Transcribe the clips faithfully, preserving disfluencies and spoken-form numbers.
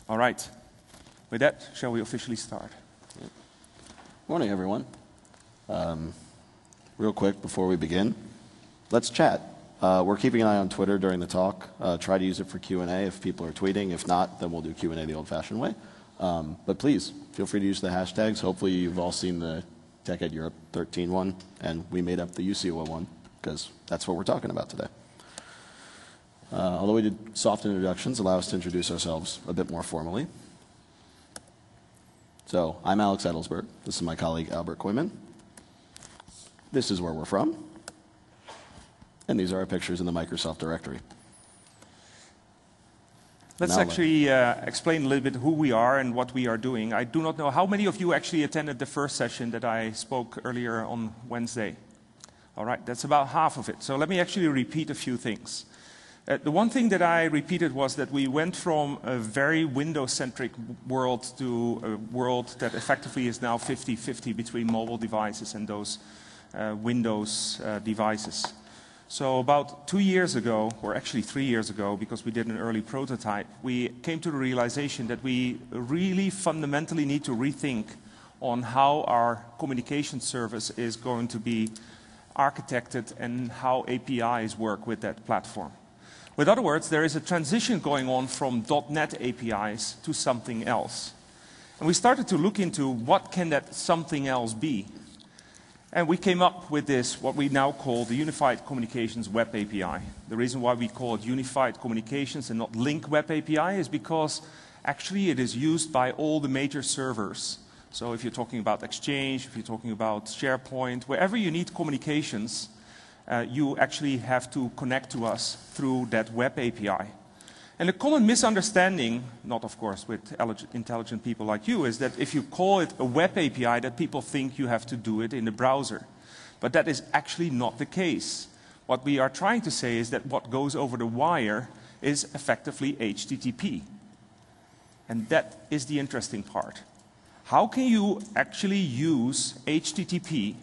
All right. With that, shall we officially start? Yeah. Morning, everyone. Um, real quick before we begin, let's chat. Uh, we're keeping an eye on Twitter during the talk. Uh, try to use it for Q and A if people are tweeting. If not, then we'll do Q and A the old-fashioned way. Um, but please, feel free to use the hashtags. Hopefully you've all seen the TechEd Europe thirteen one, and we made up the U C O one, because that's what we're talking about today. Uh, although we did soft introductions, allow us to introduce ourselves a bit more formally. So, I'm Alex Edelsberg. This is my colleague Albert Koyman. This is where we're from. And these are our pictures in the Microsoft directory. Let's Now, actually uh, explain a little bit who we are and what we are doing. I do not know how many of you actually attended the first session that I spoke earlier on Wednesday. All right, that's about half of it. So let me actually repeat a few things. Uh, the one thing that I repeated was that we went from a very Windows-centric world to a world that effectively is now fifty fifty between mobile devices and those uh, Windows uh, devices. So about two years ago, or actually three years ago, because we did an early prototype, we came to the realization that we really fundamentally need to rethink on how our communication service is going to be architected and how A P Is work with that platform. With other words, there is a transition going on from .NET A P Is to something else. And we started to look into what can that something else be. And we came up with this, what we now call the Unified Communications Web A P I. The reason why we call it Unified Communications and not Link Web A P I is because actually it is used by all the major servers. So if you're talking about Exchange, if you're talking about SharePoint, wherever you need communications, uh, you actually have to connect to us through that Web A P I. And the common misunderstanding, not of course with intelligent people like you, is that if you call it a web A P I, that people think you have to do it in the browser. But that is actually not the case. What we are trying to say is that what goes over the wire is effectively H T T P. And that is the interesting part. How can you actually use H T T P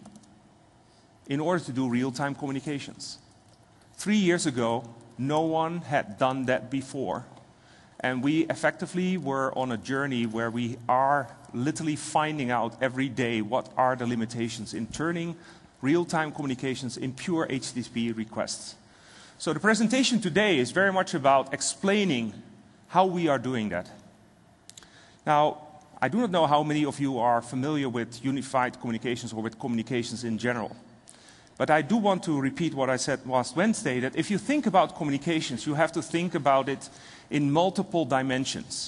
in order to do real-time communications? Three years ago, no one had done that before. And we effectively were on a journey where we are literally finding out every day what are the limitations in turning real-time communications in pure H T T P requests. So the presentation today is very much about explaining how we are doing that. Now, I do not know how many of you are familiar with unified communications or with communications in general. But I do want to repeat what I said last Wednesday, that if you think about communications, you have to think about it in multiple dimensions.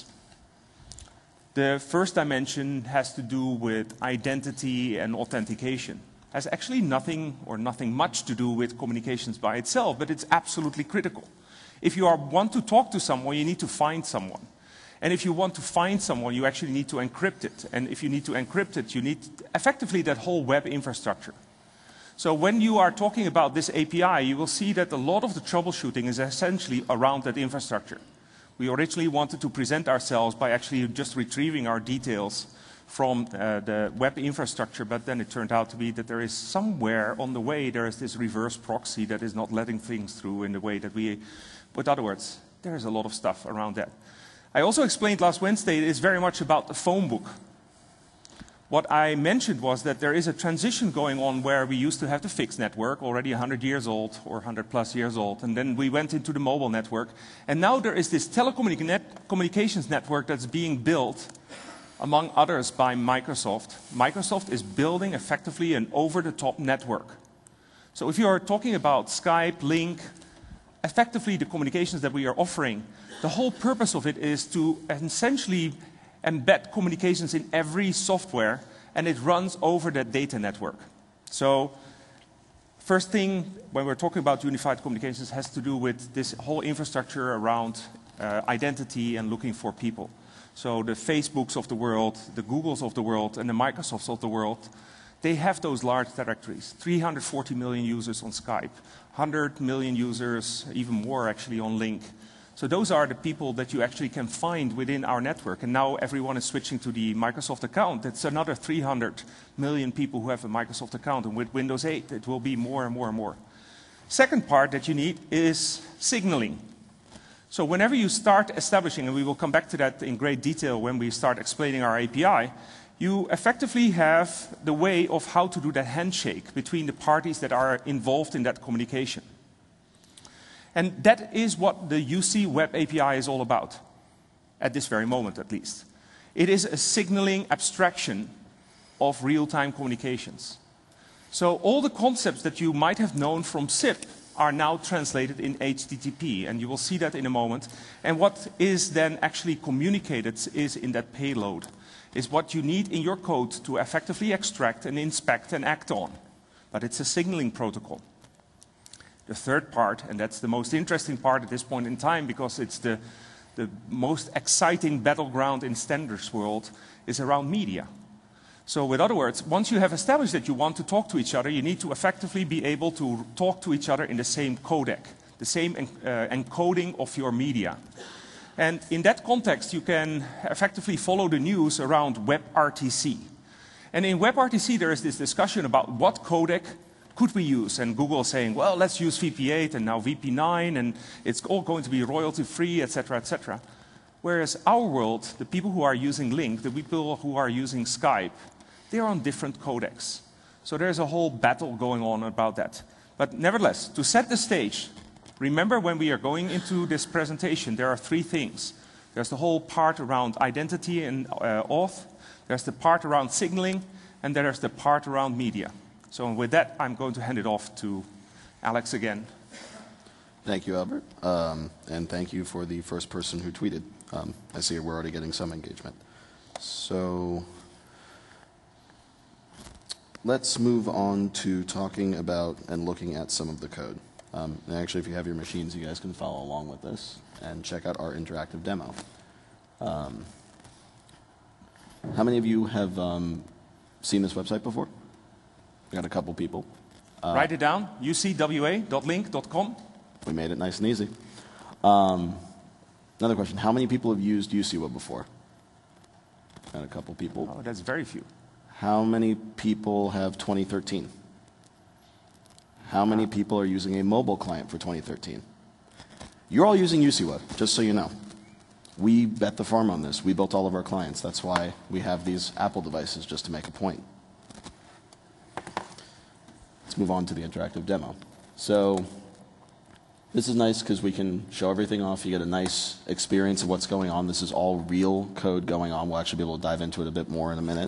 The first dimension has to do with identity and authentication. It has actually nothing or nothing much to do with communications by itself, but it's absolutely critical. If you are, want to talk to someone, you need to find someone. And if you want to find someone, you actually need to encrypt it. And if you need to encrypt it, you need effectively that whole web infrastructure. So when you are talking about this A P I, you will see that a lot of the troubleshooting is essentially around that infrastructure. We originally wanted to present ourselves by actually just retrieving our details from uh, the web infrastructure, but then it turned out to be that there is somewhere on the way there is this reverse proxy that is not letting things through in the way that we... With other words, there is a lot of stuff around that. I also explained last Wednesday it is very much about the phone book. What I mentioned was that there is a transition going on where we used to have the fixed network, already one hundred years old or one hundred plus years old, and then we went into the mobile network. And now there is this telecommunications network that's being built, among others, by Microsoft. Microsoft is building effectively an over-the-top network. So if you are talking about Skype, Link, effectively the communications that we are offering, the whole purpose of it is to essentially embed communications in every software, and it runs over that data network. So first thing when we're talking about unified communications has to do with this whole infrastructure around uh, identity and looking for people. So the Facebooks of the world, the Googles of the world, and the Microsofts of the world, they have those large directories. three hundred forty million users on Skype, one hundred million users, even more actually on Link. So those are the people that you actually can find within our network. And now everyone is switching to the Microsoft account. It's another three hundred million people who have a Microsoft account. And with Windows eight, it will be more and more and more. Second part that you need is signaling. So whenever you start establishing, and we will come back to that in great detail when we start explaining our A P I, you effectively have the way of how to do that handshake between the parties that are involved in that communication. And that is what the U C Web A P I is all about, at this very moment at least. It is a signaling abstraction of real-time communications. So all the concepts that you might have known from S I P are now translated in H T T P, and you will see that in a moment. And what is then actually communicated is in that payload, is what you need in your code to effectively extract and inspect and act on. But it's a signaling protocol. The third part, and that's the most interesting part at this point in time because it's the, the most exciting battleground in standards world, is around media. So in other words, once you have established that you want to talk to each other, you need to effectively be able to talk to each other in the same codec, the same en uh, encoding of your media. And in that context, you can effectively follow the news around WebRTC. And in WebRTC, there is this discussion about what codec could we use. And Google is saying, well, let's use V P eight and now V P nine, and it's all going to be royalty-free, et cetera, et cetera. Whereas our world, the people who are using Link, the people who are using Skype, they're on different codecs. So there's a whole battle going on about that. But nevertheless, to set the stage, remember when we are going into this presentation, there are three things. There's the whole part around identity and uh, auth, there's the part around signaling, and there's the part around media. So with that, I'm going to hand it off to Alex again. Thank you, Albert. Um, and thank you for the first person who tweeted. Um, I see we're already getting some engagement. So let's move on to talking about and looking at some of the code. Um, and actually, if you have your machines, you guys can follow along with this and check out our interactive demo. Um, how many of you have um, seen this website before? We got a couple people. Uh, Write it down, u c w a dot link dot com. We made it nice and easy. Um, another question, how many people have used U C Web before? Got a couple people. Oh, that's very few. How many people have twenty thirteen? How many people are using a mobile client for twenty thirteen? You're all using U C Web, just so you know. We bet the farm on this. We built all of our clients. That's why we have these Apple devices, just to make a point. Let's move on to the interactive demo. So this is nice because we can show everything off. You get a nice experience of what's going on. This is all real code going on. We'll actually be able to dive into it a bit more in a minute.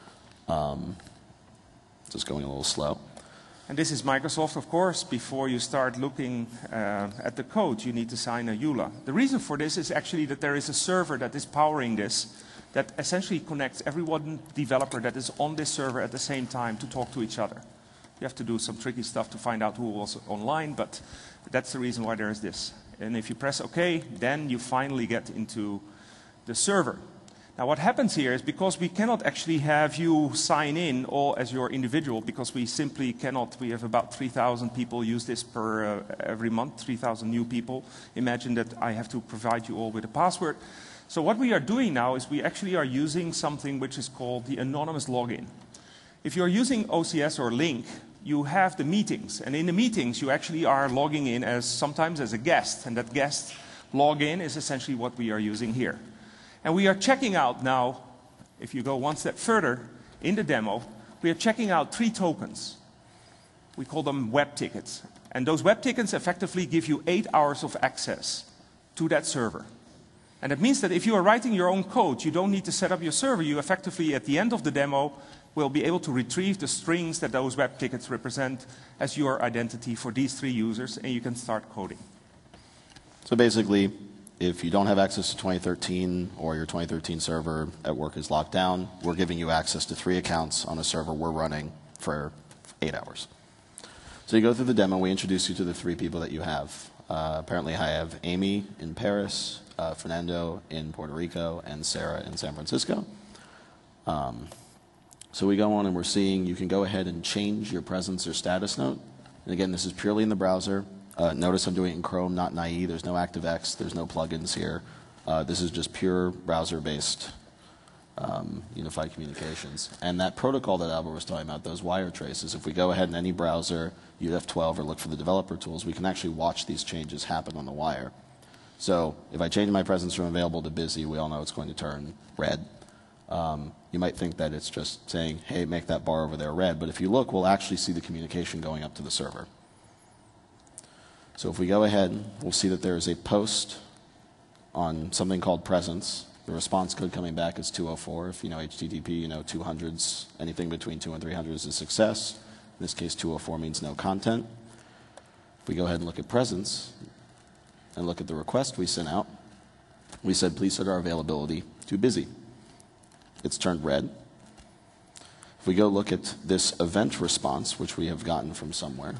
Um, just going a little slow. And this is Microsoft, of course. Before you start looking uh, at the code, you need to sign a E U L A. The reason for this is actually that there is a server that is powering this that essentially connects every one developer that is on this server at the same time to talk to each other. You have to do some tricky stuff to find out who was online, but that's the reason why there is this. And if you press OK, then you finally get into the server. Now what happens here is because we cannot actually have you sign in all as your individual, because we simply cannot. We have about three thousand people use this per uh, every month, three thousand new people. Imagine that I have to provide you all with a password. So what we are doing now is we actually are using something which is called the anonymous login. If you're using O C S or Link, you have the meetings, and in the meetings you actually are logging in as sometimes as a guest, and that guest login is essentially what we are using here. And we are checking out now, if you go one step further in the demo, we are checking out three tokens. We call them web tickets. And those web tickets effectively give you eight hours of access to that server. And it means that if you are writing your own code, you don't need to set up your server. You effectively, at the end of the demo, will be able to retrieve the strings that those web tickets represent as your identity for these three users, and you can start coding. So basically, if you don't have access to twenty thirteen or your twenty thirteen server at work is locked down, we're giving you access to three accounts on a server we're running for eight hours. So you go through the demo, we introduce you to the three people that you have. Uh, apparently I have Amy in Paris, uh, Fernando in Puerto Rico, and Sarah in San Francisco. Um, so we go on and we're seeing you can go ahead and change your presence or status note. And again, this is purely in the browser. Uh, notice I'm doing it in Chrome, not in I E. There's no ActiveX. There's no plugins here. Uh, this is just pure browser-based um, unified communications. And that protocol that Albert was talking about, those wire traces, if we go ahead in any browser, U F twelve, or look for the developer tools, we can actually watch these changes happen on the wire. So if I change my presence from available to busy, we all know it's going to turn red. Um, you might think that it's just saying, hey, make that bar over there red, but if you look, we'll actually see the communication going up to the server. So if we go ahead, we'll see that there is a post on something called presence. The response code coming back is two oh four. If you know H T T P, you know two hundreds, anything between two and three hundred is a success. In this case, two oh four means no content. If we go ahead and look at presence and look at the request we sent out, we said, please set our availability to busy. It's turned red. If we go look at this event response, which we have gotten from somewhere.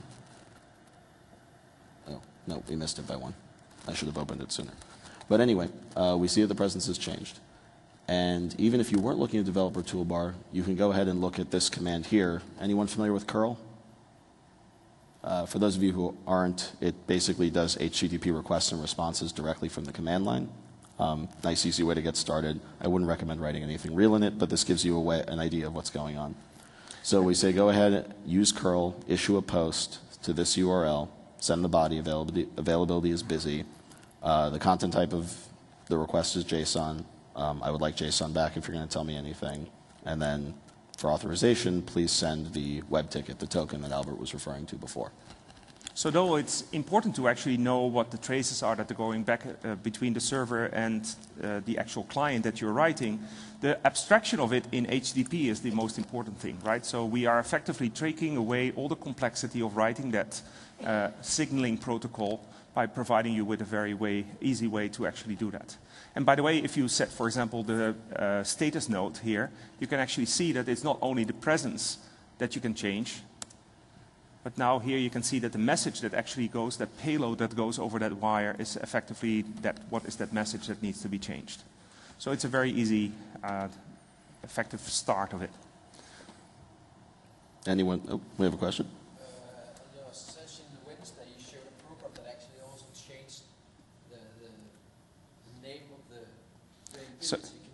Oh, no, we missed it by one. I should have opened it sooner. But anyway, uh, we see that the presence has changed. And even if you weren't looking at developer toolbar, you can go ahead and look at this command here. Anyone familiar with curl? Uh, for those of you who aren't, it basically does H T T P requests and responses directly from the command line. Um, nice, easy way to get started. I wouldn't recommend writing anything real in it, but this gives you a way, an idea of what's going on. So we say go ahead, use curl, issue a post to this U R L, send the body, availability, availability is busy. Uh, the content type of the request is JSON. Um, I would like JSON back if you're going to tell me anything. And then for authorization, please send the web ticket, the token that Albert was referring to before. So though it's important to actually know what the traces are that are going back uh, between the server and uh, the actual client that you're writing, the abstraction of it in H T T P is the most important thing, right? So we are effectively taking away all the complexity of writing that uh, signaling protocol by providing you with a very way, easy way to actually do that. And by the way, if you set, for example, the uh, status node here, you can actually see that it's not only the presence that you can change, but now here you can see that the message that actually goes, that payload that goes over that wire is effectively that, what is that message that needs to be changed. So it's a very easy, uh, effective start of it. Anyone? Oh, we have a question. So,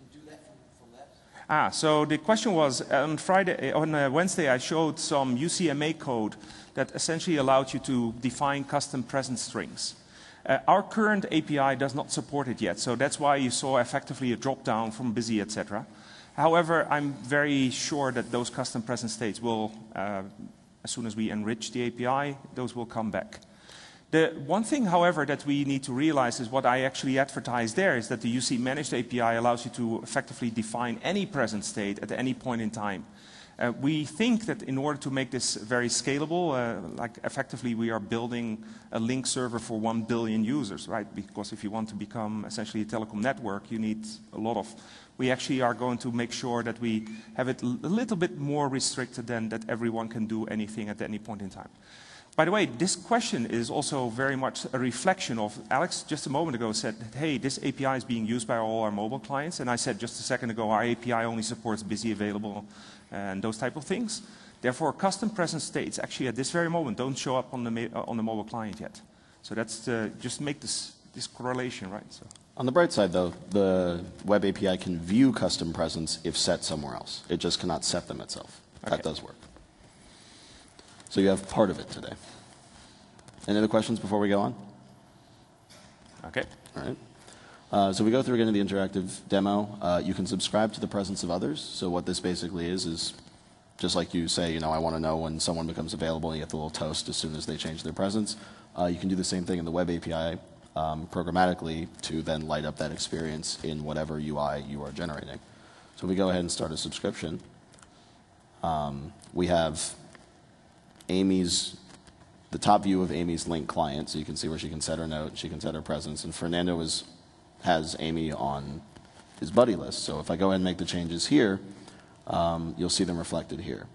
ah, so the question was, on Friday, on uh, Wednesday, I showed some U C M A code that essentially allowed you to define custom presence strings. Uh, our current A P I does not support it yet, so that's why you saw effectively a drop down from busy, et cetera. However, I'm very sure that those custom presence states will, uh, as soon as we enrich the A P I, those will come back. The one thing, however, that we need to realize is what I actually advertised there is that the U C Managed A P I allows you to effectively define any present state at any point in time. Uh, we think that in order to make this very scalable, uh, like effectively we are building a link server for one billion users, right? Because if you want to become essentially a telecom network, you need a lot of... We actually are going to make sure that we have it a little bit more restricted than that everyone can do anything at any point in time. By the way, this question is also very much a reflection of, Alex just a moment ago said, hey, this A P I is being used by all our mobile clients, and I said just a second ago, our A P I only supports busy, available, and those type of things. Therefore, custom presence states actually at this very moment don't show up on the, uh, on the mobile client yet. So that's uh, just make this, this correlation, right? So. On the bright side, though, the web A P I can view custom presence if set somewhere else. It just cannot set them itself. Okay. That does work. So you have part of it today. Any other questions before we go on? Okay. All right. Uh, so we go through again the interactive demo. Uh, you can subscribe to the presence of others. So what this basically is is just like you say, you know, I want to know when someone becomes available, and you get the little toast as soon as they change their presence. Uh, you can do the same thing in the web A P I um, programmatically to then light up that experience in whatever U I you are generating. So we go ahead and start a subscription. Um, we have Amy's, the top view of Amy's link client, so you can see where she can set her note, she can set her presence, and Fernando is, has Amy on his buddy list. So if I go ahead and make the changes here, um, you'll see them reflected here.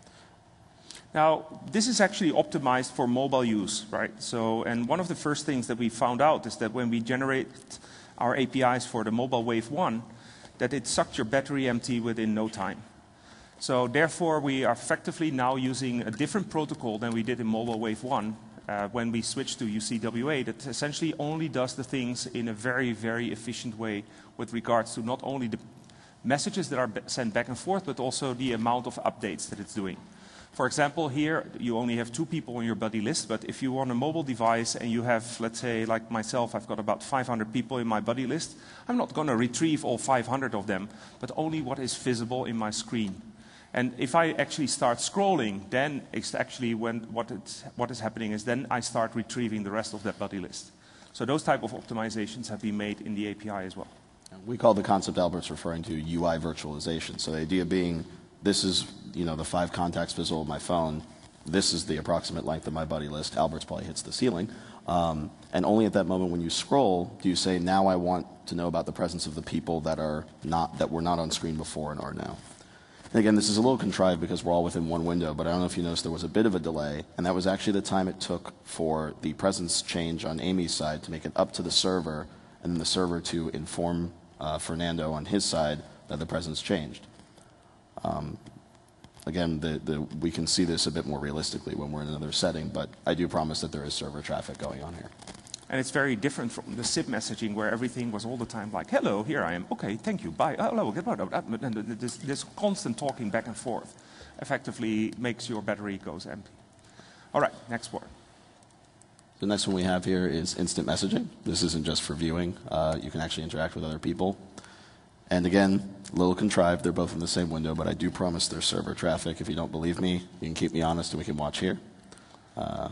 Now, this is actually optimized for mobile use, right? So, and one of the first things that we found out is that when we generate our A P Is for the mobile wave one, that it sucked your battery empty within no time. So therefore, we are effectively now using a different protocol than we did in mobile wave one uh, when we switched to U C W A that essentially only does the things in a very, very efficient way with regards to not only the messages that are sent back and forth, but also the amount of updates that it's doing. For example, here you only have two people on your buddy list, but if you're on a mobile device and you have, let's say, like myself, I've got about five hundred people in my buddy list, I'm not going to retrieve all five hundred of them, but only what is visible in my screen. And if I actually start scrolling, then it's actually when what, it's, what is happening is then I start retrieving the rest of that buddy list. So those type of optimizations have been made in the A P I as well. We call the concept Albert's referring to U I virtualization. So the idea being, this is, you know, the five contacts visible on my phone. This is the approximate length of my buddy list. Albert's probably hits the ceiling. Um, and only at that moment when you scroll do you say, now I want to know about the presence of the people that are not, that were not on screen before and are now. And again, this is a little contrived because we're all within one window, but I don't know if you noticed there was a bit of a delay, and that was actually the time it took for the presence change on Amy's side to make it up to the server, and then the server to inform uh, Fernando on his side that the presence changed. Um, again, the, the, we can see this a bit more realistically when we're in another setting, but I do promise that there is server traffic going on here. And it's very different from the S I P messaging where everything was all the time like, hello, here I am, okay, thank you, bye, hello, goodbye. And this, this constant talking back and forth effectively makes your battery goes empty. All right, next one. The next one we have here is instant messaging. This isn't just for viewing. Uh, you can actually interact with other people. And again, a little contrived. They're both in the same window, but I do promise there's server traffic. If you don't believe me, you can keep me honest and we can watch here. Uh,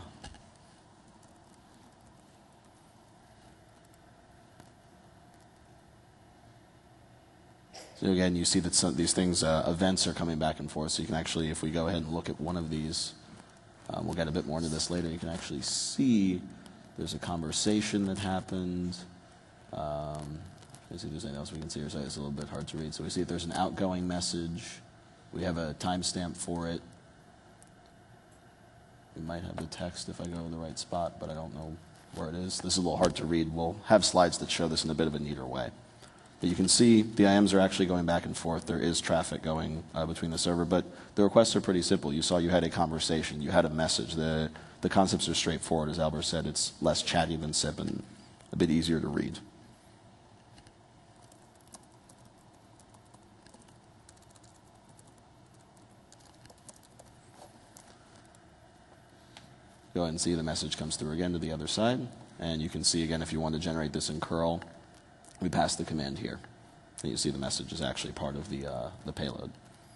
So again, you see that some, these things, uh, events are coming back and forth. So you can actually, if we go ahead and look at one of these, um, we'll get a bit more into this later. You can actually see there's a conversation that happened. Um, let's see if there's anything else we can see here. So it's a little bit hard to read. So we see if there's an outgoing message. We have a timestamp for it. We might have the text if I go to the right spot, but I don't know where it is. This is a little hard to read. We'll have slides that show this in a bit of a neater way. But you can see the I Ms are actually going back and forth. There is traffic going uh, between the server, but the requests are pretty simple. You saw you had a conversation. You had a message. The, the concepts are straightforward. As Albert said, it's less chatty than S I P and a bit easier to read. Go ahead and see the message comes through again to the other side. And you can see again, if you want to generate this in curl, we pass the command here. And you see the message is actually part of the, uh, the payload.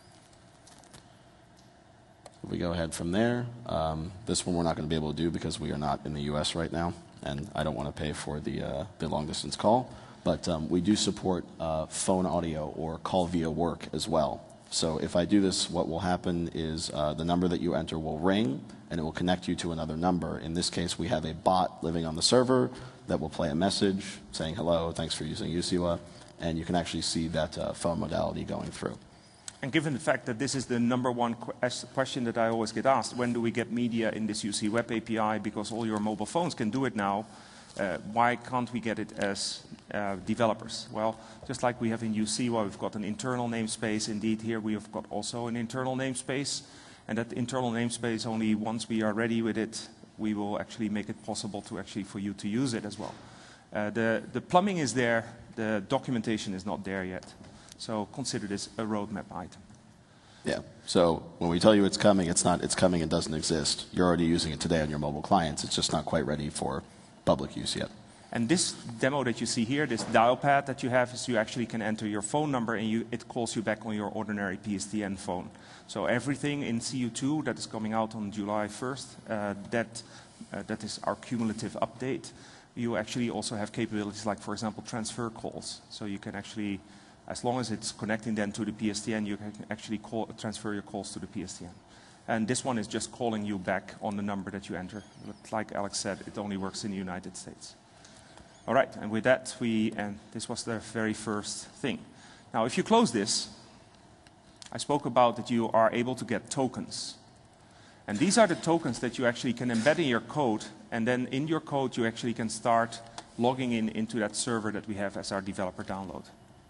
If we go ahead from there, um, this one we're not going to be able to do because we are not in the U S right now, and I don't want to pay for the, uh, the long-distance call. But um, we do support uh, phone audio or call via work as well. So if I do this, what will happen is uh, the number that you enter will ring, and it will connect you to another number. In this case, we have a bot living on the server that will play a message saying, hello, thanks for using Usiwa, and you can actually see that uh, phone modality going through. And given the fact that this is the number one qu question that I always get asked, when do we get media in this U C Web A P I, because all your mobile phones can do it now, uh, why can't we get it as uh, developers? Well, just like we have in Usiwa, we've got an internal namespace. Indeed, here we have got also an internal namespace, and that internal namespace, only once we are ready with it, we will actually make it possible to actually for you to use it as well. Uh, the, the plumbing is there, the documentation is not there yet. So consider this a roadmap item. Yeah, so when we tell you it's coming, it's not, it's coming, it doesn't exist. You're already using it today on your mobile clients. It's just not quite ready for public use yet. And this demo that you see here, this dial pad that you have, is you actually can enter your phone number and you, it calls you back on your ordinary P S T N phone. So everything in C U two that is coming out on July first, uh, that, uh, that is our cumulative update. You actually also have capabilities like, for example, transfer calls. So you can actually, as long as it's connecting then to the P S T N, you can actually call, transfer your calls to the P S T N. And this one is just calling you back on the number that you enter. But like Alex said, it only works in the United States. All right, and with that, we, and this was the very first thing. Now, if you close this, I spoke about that you are able to get tokens. And these are the tokens that you actually can embed in your code, and then in your code you actually can start logging in into that server that we have as our developer download.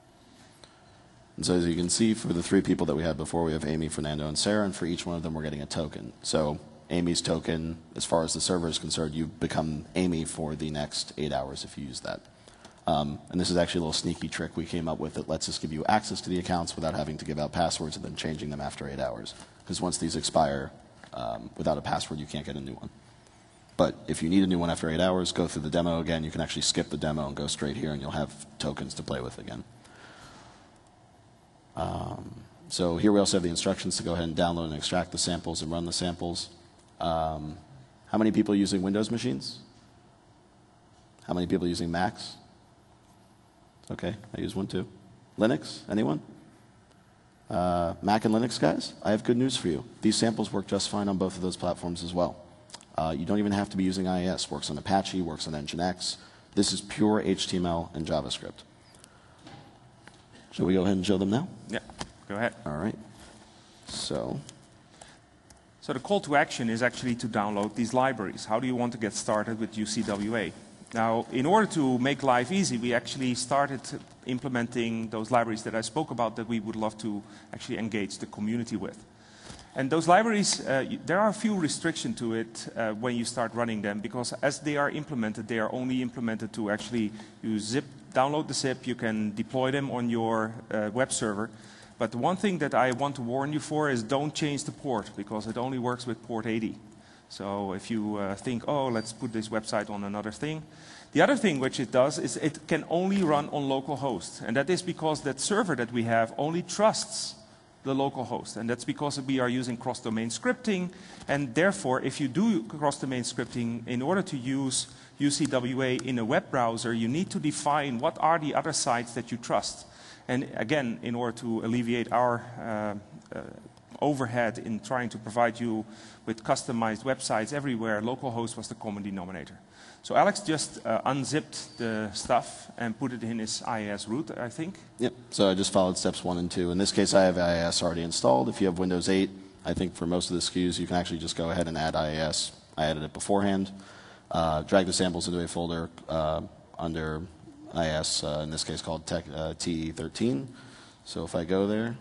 And so as you can see, for the three people that we had before, we have Amy, Fernando, and Sarah, and for each one of them we're getting a token. So Amy's token, as far as the server is concerned, you become Amy for the next eight hours if you use that. Um, and this is actually a little sneaky trick we came up with that lets us give you access to the accounts without having to give out passwords and then changing them after eight hours. Because once these expire, um, without a password, you can't get a new one. But if you need a new one after eight hours, go through the demo again. You can actually skip the demo and go straight here, and you'll have tokens to play with again. Um, so here we also have the instructions to go ahead and download and extract the samples and run the samples. Um, how many people are using Windows machines? How many people are using Macs? Okay, I use one too. Linux, anyone? Uh, Mac and Linux guys, I have good news for you. These samples work just fine on both of those platforms as well. Uh, you don't even have to be using I I S. Works on Apache, works on Nginx. This is pure H T M L and JavaScript. Shall we go ahead and show them now? Yeah, go ahead. All right. So, so the call to action is actually to download these libraries. How do you want to get started with U C W A? Now, in order to make life easy, we actually started implementing those libraries that I spoke about that we would love to actually engage the community with. And those libraries, uh, there are a few restrictions to it uh, when you start running them, because as they are implemented, they are only implemented to actually you zip, download the zip, you can deploy them on your uh, web server. But the one thing that I want to warn you for is don't change the port, because it only works with port eighty. So if you uh, think, oh, let's put this website on another thing. The other thing which it does is it can only run on local host. And that is because that server that we have only trusts the local host. And that's because we are using cross-domain scripting. And therefore, if you do cross-domain scripting, in order to use U C W A in a web browser, you need to define what are the other sites that you trust. And again, in order to alleviate our uh, uh, overhead in trying to provide you with customized websites everywhere, localhost was the common denominator. So Alex just uh, unzipped the stuff and put it in his I I S root, I think. Yep, so I just followed steps one and two. In this case, I have I I S already installed. If you have Windows eight, I think for most of the S K Us, you can actually just go ahead and add I I S. I added it beforehand. Uh, drag the samples into a folder uh, under I I S, uh, in this case called tech, uh, T thirteen. So if I go there,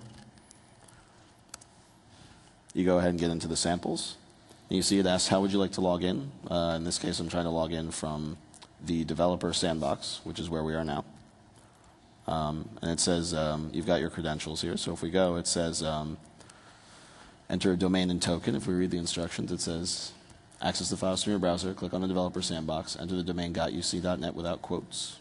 you go ahead and get into the samples. And you see it asks, how would you like to log in? Uh, in this case, I'm trying to log in from the developer sandbox, which is where we are now. Um, and it says um, you've got your credentials here. So if we go, it says um, enter a domain and token. If we read the instructions, it says access the files from your browser, click on the developer sandbox, enter the domain got U C dot net without quotes.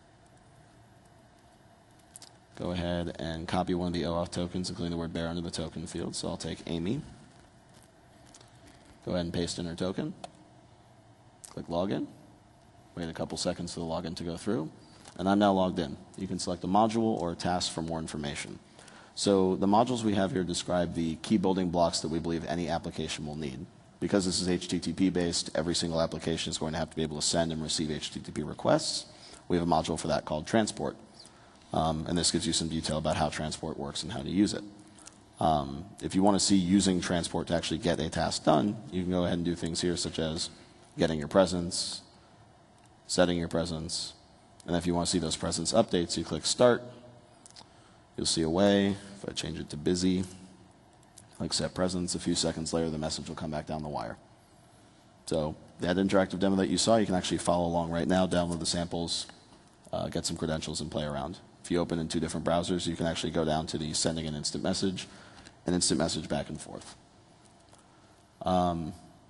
Go ahead and copy one of the OAuth tokens, including the word bear under the token field. So I'll take Amy. Go ahead and paste in her token. Click login. Wait a couple seconds for the login to go through. And I'm now logged in. You can select a module or a task for more information. So the modules we have here describe the key building blocks that we believe any application will need. Because this is H T T P based, every single application is going to have to be able to send and receive H T T P requests. We have a module for that called transport. Um, and this gives you some detail about how transport works and how to use it. Um, if you want to see using transport to actually get a task done, you can go ahead and do things here such as getting your presence, setting your presence, and if you want to see those presence updates, you click Start. You'll see away. If I change it to busy, click Set Presence, a few seconds later the message will come back down the wire. So that interactive demo that you saw, you can actually follow along right now, download the samples, uh, get some credentials, and play around. If you open in two different browsers, you can actually go down to the sending an instant message, an instant message back and forth. Um,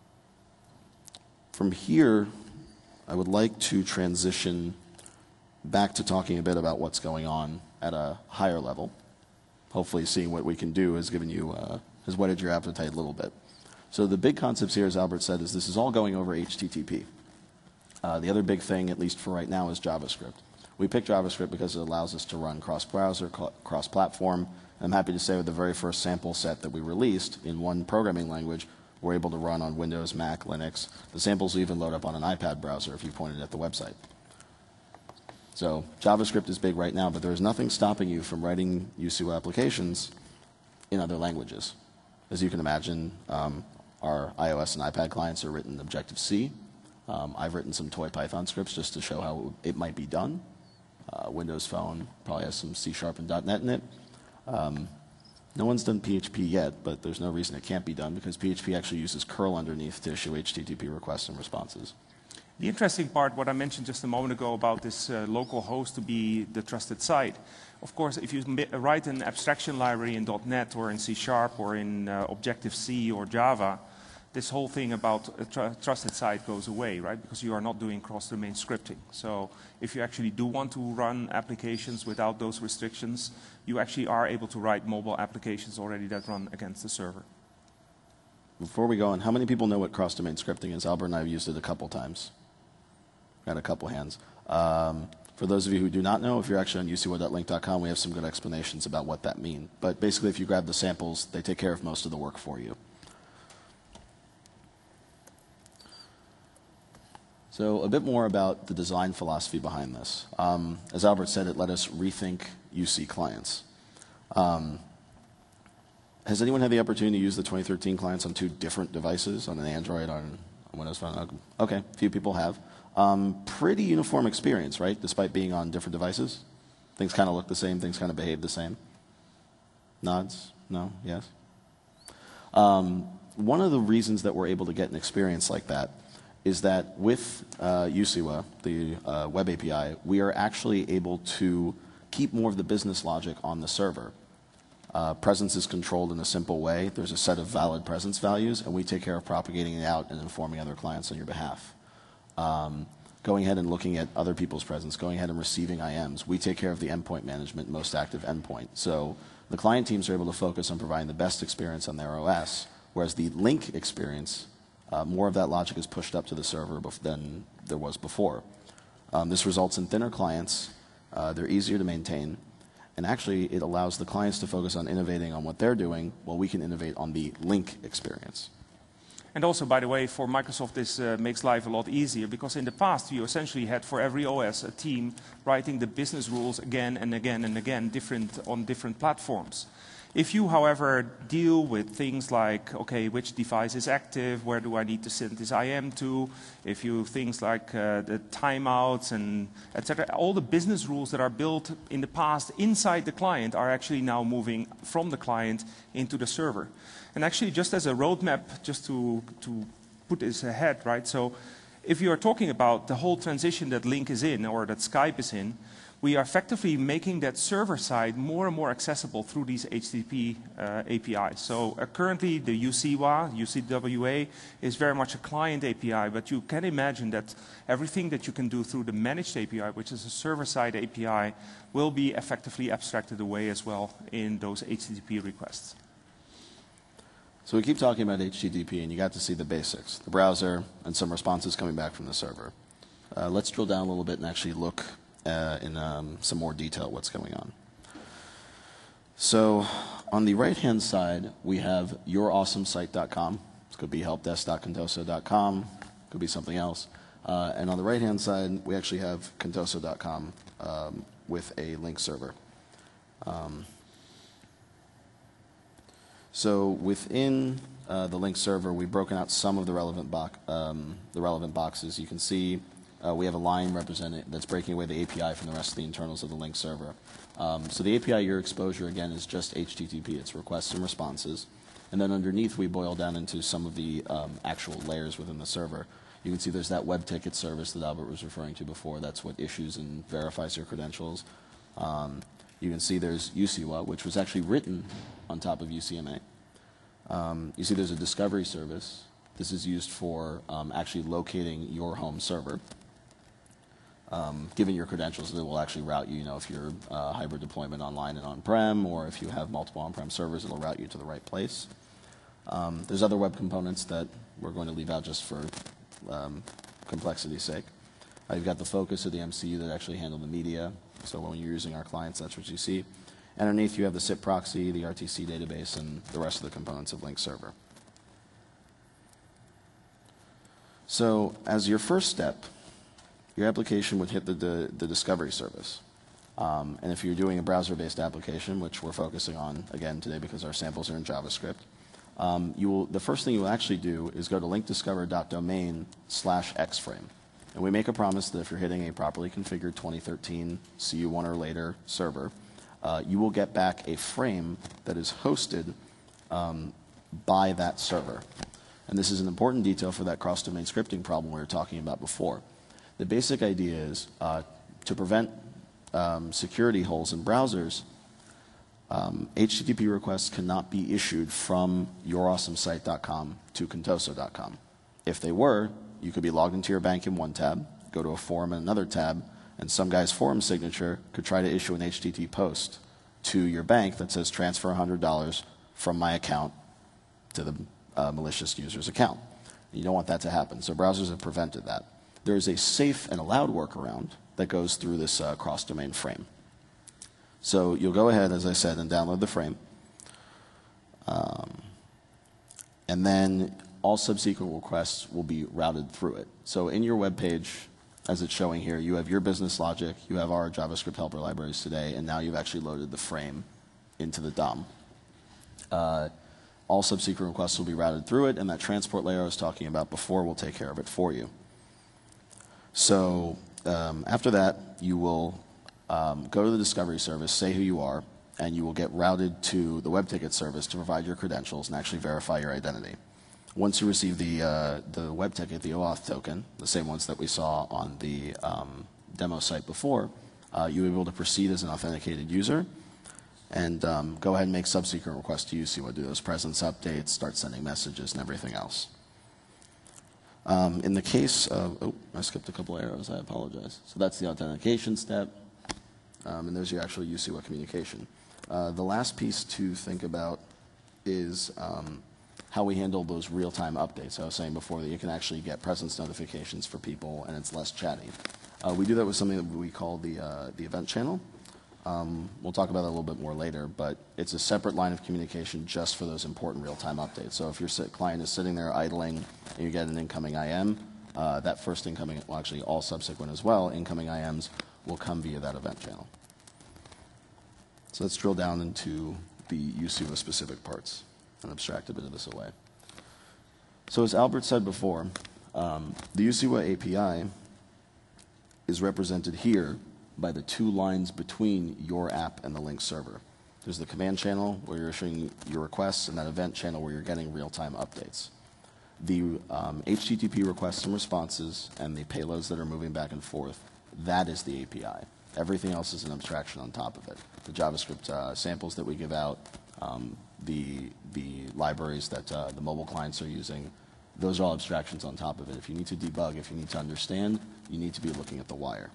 from here, I would like to transition back to talking a bit about what's going on at a higher level. Hopefully seeing what we can do has given you, uh, has whetted your appetite a little bit. So the big concepts here, as Albert said, is this is all going over H T T P. Uh, the other big thing, at least for right now, is JavaScript. We picked JavaScript because it allows us to run cross-browser, cross-platform. I'm happy to say with the very first sample set that we released in one programming language, we're able to run on Windows, Mac, Linux. The samples will even load up on an iPad browser if you point it at the website. So JavaScript is big right now, but there is nothing stopping you from writing U C W applications in other languages. As you can imagine, um, our iOS and iPad clients are written in Objective-C. Um, I've written some toy Python scripts just to show how it might be done. Uh, Windows Phone probably has some C Sharp and .NET in it. Um, no one's done P H P yet, but there's no reason it can't be done because P H P actually uses curl underneath to issue H T T P requests and responses. The interesting part, what I mentioned just a moment ago about this uh, local host to be the trusted site. Of course, if you write an abstraction library in .NET or in C Sharp or in uh, Objective-C or Java, this whole thing about a tr trusted site goes away, right? Because you are not doing cross-domain scripting. So if you actually do want to run applications without those restrictions, you actually are able to write mobile applications already that run against the server. Before we go on, how many people know what cross-domain scripting is? Albert and I have used it a couple times. Got a couple hands. Um, for those of you who do not know, if you're actually on u c w a dot link dot com, we have some good explanations about what that means. But basically, if you grab the samples, they take care of most of the work for you. So a bit more about the design philosophy behind this. Um, as Albert said, it let us rethink U C clients. Um, has anyone had the opportunity to use the twenty thirteen clients on two different devices, on an Android, on, on Windows Phone? Okay, a few people have. Um, pretty uniform experience, right, despite being on different devices? Things kind of look the same, things kind of behave the same. Nods? No? Yes? Um, one of the reasons that we're able to get an experience like that is that with uh, U C W A, the uh, web A P I, we are actually able to keep more of the business logic on the server. Uh, presence is controlled in a simple way. There's a set of valid presence values, and we take care of propagating it out and informing other clients on your behalf. Um, going ahead and looking at other people's presence, going ahead and receiving I Ms. We take care of the endpoint management, most active endpoint. So the client teams are able to focus on providing the best experience on their O S, whereas the link experience, uh, more of that logic is pushed up to the server than there was before. Um, this results in thinner clients. Uh, they're easier to maintain. And actually, it allows the clients to focus on innovating on what they're doing while we can innovate on the link experience. And also, by the way, for Microsoft, this uh, makes life a lot easier, because in the past, you essentially had for every O S a team writing the business rules again and again and again different, on different platforms. If you, however, deal with things like, okay, which device is active, where do I need to send this I M to, if you things like uh, the timeouts and et cetera, all the business rules that are built in the past inside the client are actually now moving from the client into the server. And actually, just as a roadmap, just to, to put this ahead, right? So if you are talking about the whole transition that Link is in, or that Skype is in, we are effectively making that server side more and more accessible through these H T T P uh, A P Is. So uh, currently, the U C W A, U C W A, is very much a client A P I, but you can imagine that everything that you can do through the managed A P I, which is a server-side A P I, will be effectively abstracted away as well in those H T T P requests. So we keep talking about H T T P, and you got to see the basics, the browser, and some responses coming back from the server. Uh, let's drill down a little bit and actually look uh, in um, some more detail at what's going on. So on the right-hand side, we have your awesome site dot com. This could be helpdesk dot contoso dot com. Could be something else. Uh, and on the right-hand side, we actually have contoso dot com um, with a link server. Um, So within uh, the link server, we've broken out some of the relevant, bo um, the relevant boxes. You can see uh, we have a line represented that's breaking away the A P I from the rest of the internals of the link server. Um, so the A P I your exposure, again, is just H T T P. It's requests and responses. And then underneath, we boil down into some of the um, actual layers within the server. You can see there's that web ticket service that Albert was referring to before. That's what issues and verifies your credentials. Um, You can see there's U C W A, which was actually written on top of U C M A. Um, you see there's a discovery service. This is used for um, actually locating your home server. Um, given your credentials, it will actually route you, you know, if you're uh, hybrid deployment online and on-prem, or if you have multiple on-prem servers, it'll route you to the right place. Um, there's other web components that we're going to leave out just for um, complexity's sake. Uh, you've got the focus of the M C U that actually handle the media. So when you're using our clients, that's what you see. Underneath, you have the S I P proxy, the R T C database, and the rest of the components of Link Server. So as your first step, your application would hit the, the, the discovery service. Um, and if you're doing a browser-based application, which we're focusing on, again, today because our samples are in JavaScript, um, you will, the first thing you will actually do is go to linkdiscover dot domain slash xframe. And we make a promise that if you're hitting a properly configured twenty thirteen C U one or later server, uh, you will get back a frame that is hosted um, by that server. And this is an important detail for that cross-domain scripting problem we were talking about before. The basic idea is uh, to prevent um, security holes in browsers, Um, H T T P requests cannot be issued from your awesome site dot com to contoso dot com. If they were, you could be logged into your bank in one tab, go to a form in another tab, and some guy's forum signature could try to issue an H T T P post to your bank that says transfer one hundred dollars from my account to the uh, malicious user's account. You don't want that to happen, so browsers have prevented that. There is a safe and allowed workaround that goes through this uh, cross-domain frame. So you'll go ahead, as I said, and download the frame. Um, and then all subsequent requests will be routed through it. So in your web page, as it's showing here, you have your business logic, you have our JavaScript helper libraries today, and now you've actually loaded the frame into the D O M. Uh, all subsequent requests will be routed through it, and that transport layer I was talking about before will take care of it for you. So um, after that, you will um, go to the discovery service, say who you are, and you will get routed to the web ticket service to provide your credentials and actually verify your identity. Once you receive the, uh, the web ticket, the OAuth token, the same ones that we saw on the um, demo site before, uh, you'll be able to proceed as an authenticated user and um, go ahead and make subsequent requests to U C W A, do those presence updates, start sending messages and everything else. Um, in the case of, oh, I skipped a couple arrows, I apologize. So that's the authentication step, um, and there's your actual U C W A communication. Uh, the last piece to think about is um, how we handle those real-time updates. I was saying before that you can actually get presence notifications for people and it's less chatty. Uh, we do that with something that we call the, uh, the event channel. Um, we'll talk about that a little bit more later, but it's a separate line of communication just for those important real-time updates. So if your client is sitting there idling and you get an incoming I M, uh, that first incoming, well actually all subsequent as well, incoming I Ms will come via that event channel. So let's drill down into the U C W A specific parts and abstract a bit of this away. So as Albert said before, um, the U C W A A P I is represented here by the two lines between your app and the link server. There's the command channel where you're issuing your requests and that event channel where you're getting real-time updates. The um, H T T P requests and responses and the payloads that are moving back and forth, that is the A P I. Everything else is an abstraction on top of it. The JavaScript uh, samples that we give out, um, the, the libraries that uh, the mobile clients are using, those are all abstractions on top of it. If you need to debug, if you need to understand, you need to be looking at the wire.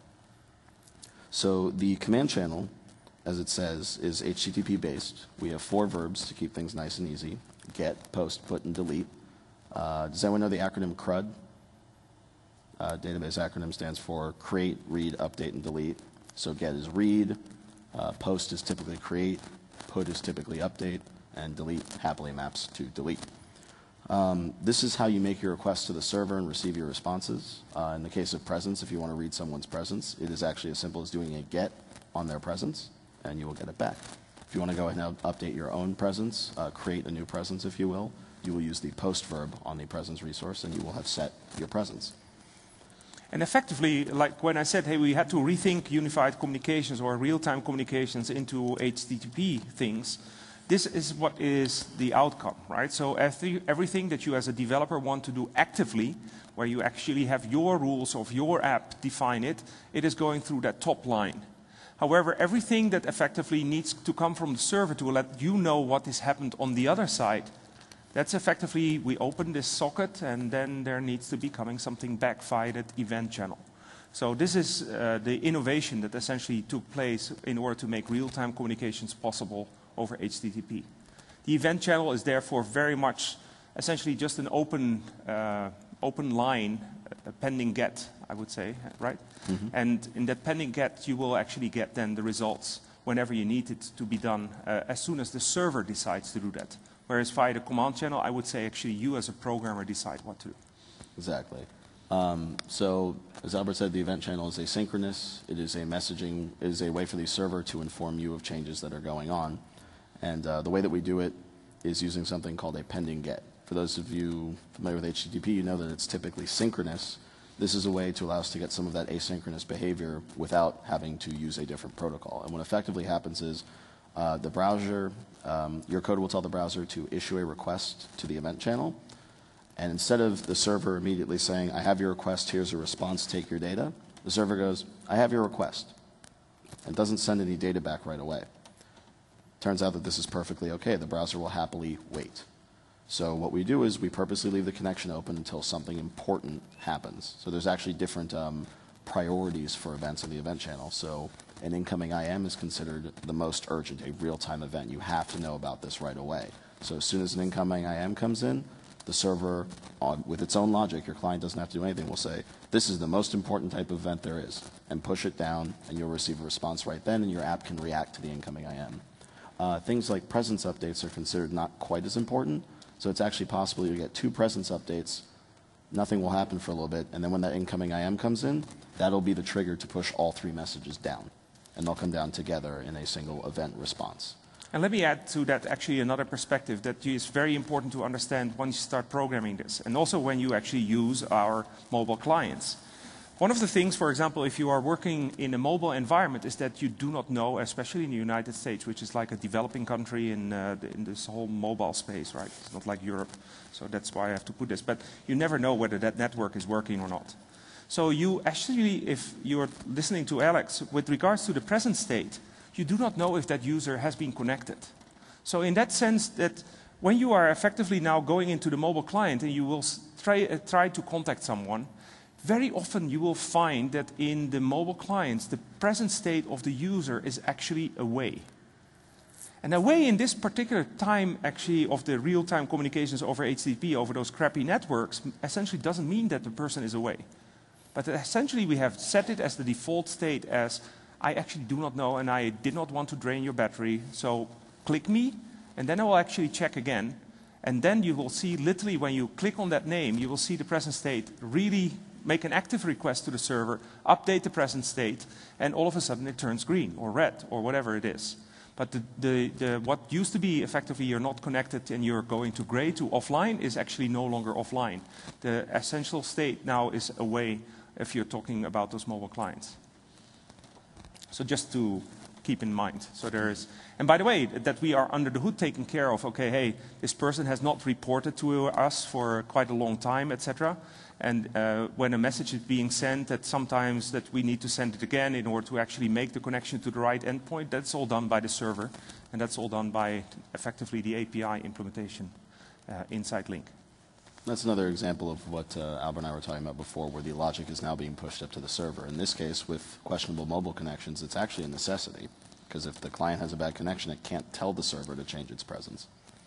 So the command channel, as it says, is H T T P based. We have four verbs to keep things nice and easy: get, post, put, and delete. Uh, does anyone know the acronym CRUD? Uh, database acronym stands for create, read, update, and delete. So get is read, uh, post is typically create, put is typically update, and delete happily maps to delete. Um, this is how you make your requests to the server and receive your responses. Uh, in the case of presence, if you want to read someone's presence, it is actually as simple as doing a get on their presence, and you will get it back. If you want to go ahead and update your own presence, uh, create a new presence, if you will, you will use the post verb on the presence resource, and you will have set your presence. And effectively, like when I said, hey, we had to rethink unified communications or real-time communications into H T T P things, this is what is the outcome, right? So everything that you as a developer want to do actively, where you actually have your rules of your app define it, it is going through that top line. However, everything that effectively needs to come from the server to let you know what has happened on the other side, that's effectively, we open this socket and then there needs to be coming something back via that event channel. So this is uh, the innovation that essentially took place in order to make real-time communications possible over H T T P. The event channel is therefore very much essentially just an open, uh, open line, a pending get, I would say, right? Mm-hmm. And in that pending get, you will actually get then the results whenever you need it to be done, uh, as soon as the server decides to do that. Whereas via the command channel, I would say actually you as a programmer decide what to do. Exactly. Um, so, as Albert said, the event channel is asynchronous. It is a messaging, it is a way for the server to inform you of changes that are going on. And uh, the way that we do it is using something called a pending get. For those of you familiar with H T T P, you know that it's typically synchronous. This is a way to allow us to get some of that asynchronous behavior without having to use a different protocol. And what effectively happens is uh, the browser, um, your code will tell the browser to issue a request to the event channel. And instead of the server immediately saying, I have your request, here's a response, take your data, the server goes, I have your request. And doesn't send any data back right away. Turns out that this is perfectly okay. The browser will happily wait. So what we do is we purposely leave the connection open until something important happens. So there's actually different um, priorities for events in the event channel. So an incoming I M is considered the most urgent, a real-time event. You have to know about this right away. So as soon as an incoming I M comes in, the server, on, with its own logic, your client doesn't have to do anything, will say, this is the most important type of event there is, and push it down, and you'll receive a response right then, and your app can react to the incoming I M. Uh, things like presence updates are considered not quite as important, so it's actually possible you get two presence updates, nothing will happen for a little bit, and then when that incoming I M comes in, that'll be the trigger to push all three messages down, and they'll come down together in a single event response. And let me add to that actually another perspective that is very important to understand once you start programming this, and also when you actually use our mobile clients. One of the things, for example, if you are working in a mobile environment, is that you do not know, especially in the United States, which is like a developing country in, uh, the, in this whole mobile space, right? It's not like Europe, so that's why I have to put this. But you never know whether that network is working or not. So you actually, if you're listening to Alex, with regards to the present state, you do not know if that user has been connected. So in that sense, that when you are effectively now going into the mobile client and you will try, uh, try to contact someone, very often you will find that in the mobile clients, the present state of the user is actually away. And away in this particular time, actually, of the real-time communications over H T T P, over those crappy networks, essentially doesn't mean that the person is away. But essentially we have set it as the default state as, I actually do not know, and I did not want to drain your battery, so click me, and then I will actually check again. And then you will see, literally, when you click on that name, you will see the present state really make an active request to the server, update the present state, and all of a sudden it turns green, or red, or whatever it is. But the, the, the, what used to be, effectively, you're not connected and you're going to gray to offline, is actually no longer offline. The essential state now is away if you're talking about those mobile clients. So just to keep in mind. So there is, and by the way, that we are under the hood taking care of, okay, hey, this person has not reported to us for quite a long time, et cetera. And uh, when a message is being sent, that sometimes that we need to send it again in order to actually make the connection to the right endpoint, that's all done by the server. And that's all done by, effectively, the A P I implementation uh, inside Link. That's another example of what uh, Albert and I were talking about before, where the logic is now being pushed up to the server. In this case, with questionable mobile connections, it's actually a necessity, because if the client has a bad connection, it can't tell the server to change its presence.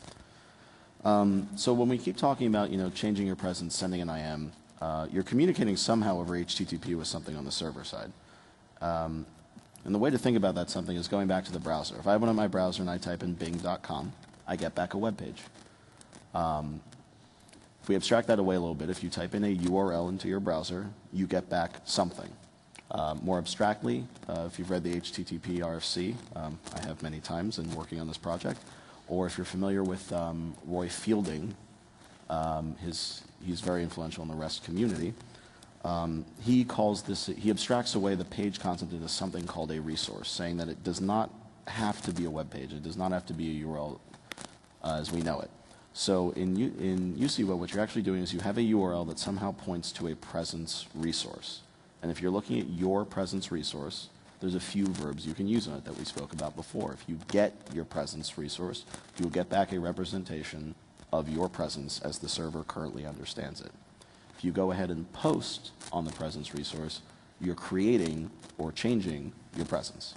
Um, so when we keep talking about, you know, changing your presence, sending an I M, uh, you're communicating somehow over H T T P with something on the server side. Um, and the way to think about that something is going back to the browser. If I went on my browser and I type in bing dot com, I get back a web page. Um, If we abstract that away a little bit, if you type in a U R L into your browser, you get back something. Uh, more abstractly, uh, if you've read the H T T P R F C, um, I have many times in working on this project, or if you're familiar with um, Roy Fielding, um, his, he's very influential in the REST community, um, he calls this, he abstracts away the page concept into something called a resource, saying that it does not have to be a web page, it does not have to be a U R L uh, as we know it. So in, U in U C W, what you're actually doing is you have a U R L that somehow points to a presence resource. And if you're looking at your presence resource, there's a few verbs you can use on it that we spoke about before. If you get your presence resource, you'll get back a representation of your presence as the server currently understands it. If you go ahead and post on the presence resource, you're creating or changing your presence.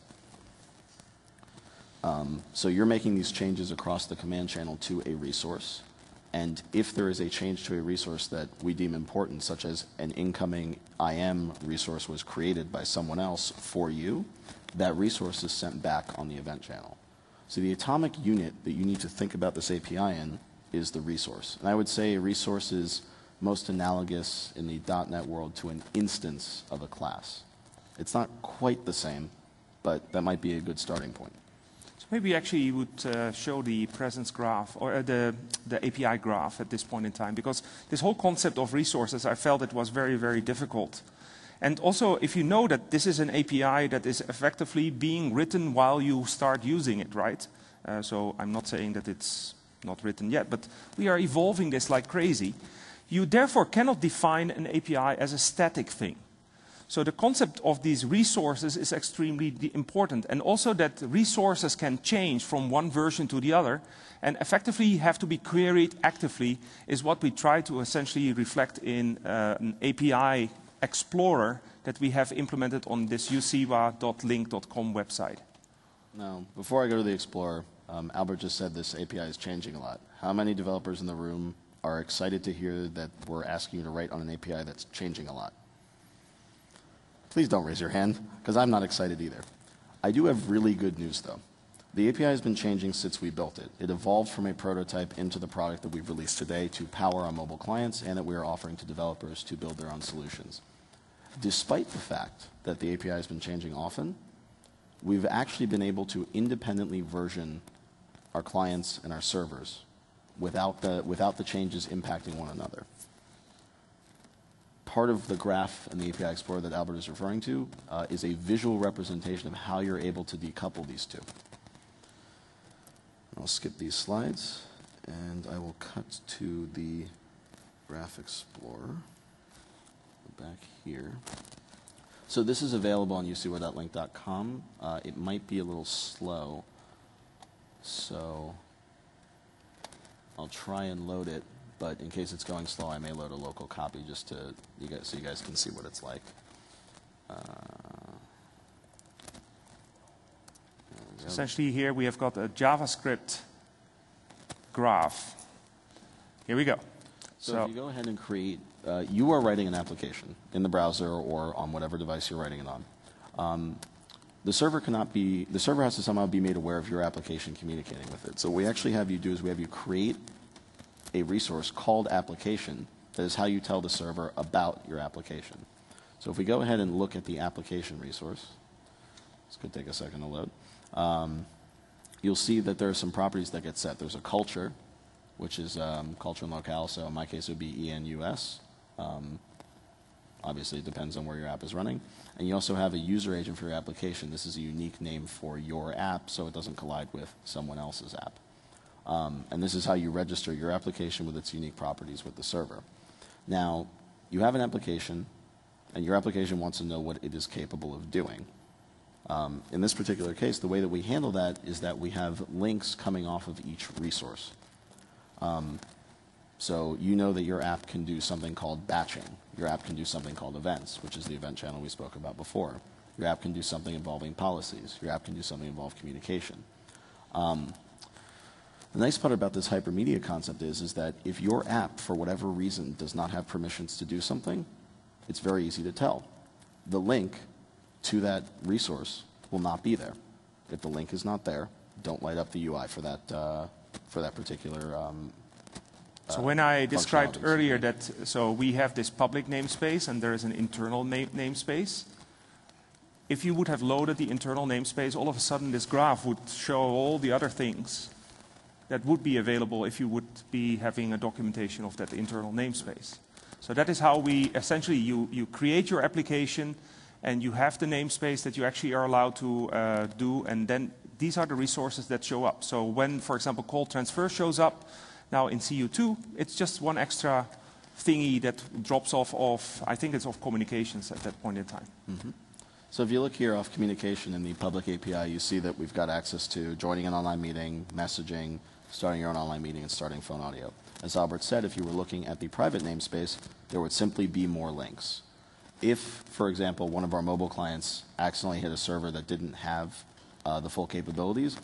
Um, so you're making these changes across the command channel to a resource, and if there is a change to a resource that we deem important, such as an incoming I M resource was created by someone else for you, that resource is sent back on the event channel. So the atomic unit that you need to think about this A P I in is the resource. And I would say a resource is most analogous in the dot net world to an instance of a class. It's not quite the same, but that might be a good starting point. Maybe actually you would uh, show the presence graph or uh, the, the A P I graph at this point in time, because this whole concept of resources, I felt it was very, very difficult. And also, if you know that this is an A P I that is effectively being written while you start using it, right? Uh, so I'm not saying that it's not written yet, but we are evolving this like crazy. You therefore cannot define an A P I as a static thing. So the concept of these resources is extremely important, and also that resources can change from one version to the other and effectively have to be queried actively is what we try to essentially reflect in uh, an A P I explorer that we have implemented on this u c w a dot link dot com website. Now, before I go to the Explorer, um, Albert just said this A P I is changing a lot. How many developers in the room are excited to hear that we're asking you to write on an A P I that's changing a lot? Please don't raise your hand, because I'm not excited either. I do have really good news, though. The A P I has been changing since we built it. It evolved from a prototype into the product that we've released today to power our mobile clients and that we are offering to developers to build their own solutions. Despite the fact that the A P I has been changing often, we've actually been able to independently version our clients and our servers without the, without the changes impacting one another. Part of the graph in the A P I Explorer that Albert is referring to uh, is a visual representation of how you're able to decouple these two. I'll skip these slides, and I will cut to the Graph Explorer back here. So this is available on u c w a dot link dot com. Uh, it might be a little slow, so I'll try and load it. But in case it's going slow, I may load a local copy just to you guys, so you guys can see what it's like. Uh, so essentially, here we have got a JavaScript graph. Here we go. So, so if you go ahead and create, uh, you are writing an application in the browser or on whatever device you're writing it on. Um, the server cannot be, the server has to somehow be made aware of your application communicating with it. So what we actually have you do is we have you create a resource called application that is how you tell the server about your application. So if we go ahead and look at the application resource, this could take a second to load, um, you'll see that there are some properties that get set. There's a culture, which is um, culture and locale, so in my case it would be E N U S. Um, obviously it depends on where your app is running. And you also have a user agent for your application. This is a unique name for your app so it doesn't collide with someone else's app. Um, and this is how you register your application with its unique properties with the server. Now, you have an application, and your application wants to know what it is capable of doing. Um, in this particular case, the way that we handle that is that we have links coming off of each resource. Um, so you know that your app can do something called batching. Your app can do something called events, which is the event channel we spoke about before. Your app can do something involving policies. Your app can do something involving communication. Um, The nice part about this hypermedia concept is, is that if your app, for whatever reason, does not have permissions to do something, it's very easy to tell. The link to that resource will not be there. If the link is not there, don't light up the U I for that, uh, for that particular um, So when I described functionalities. earlier that, so we have this public namespace and there is an internal na namespace. If you would have loaded the internal namespace, all of a sudden this graph would show all the other things that would be available if you would be having a documentation of that internal namespace. So that is how we, essentially, you, you create your application and you have the namespace that you actually are allowed to uh, do, and then these are the resources that show up. So when, for example, call transfer shows up, now in C U two, it's just one extra thingy that drops off of, I think it's of communications at that point in time. Mm-hmm. So if you look here off communication in the public A P I, you see that we've got access to joining an online meeting, messaging, starting your own online meeting, and starting phone audio. As Albert said, if you were looking at the private namespace, there would simply be more links. If, for example, one of our mobile clients accidentally hit a server that didn't have uh, the full capabilities,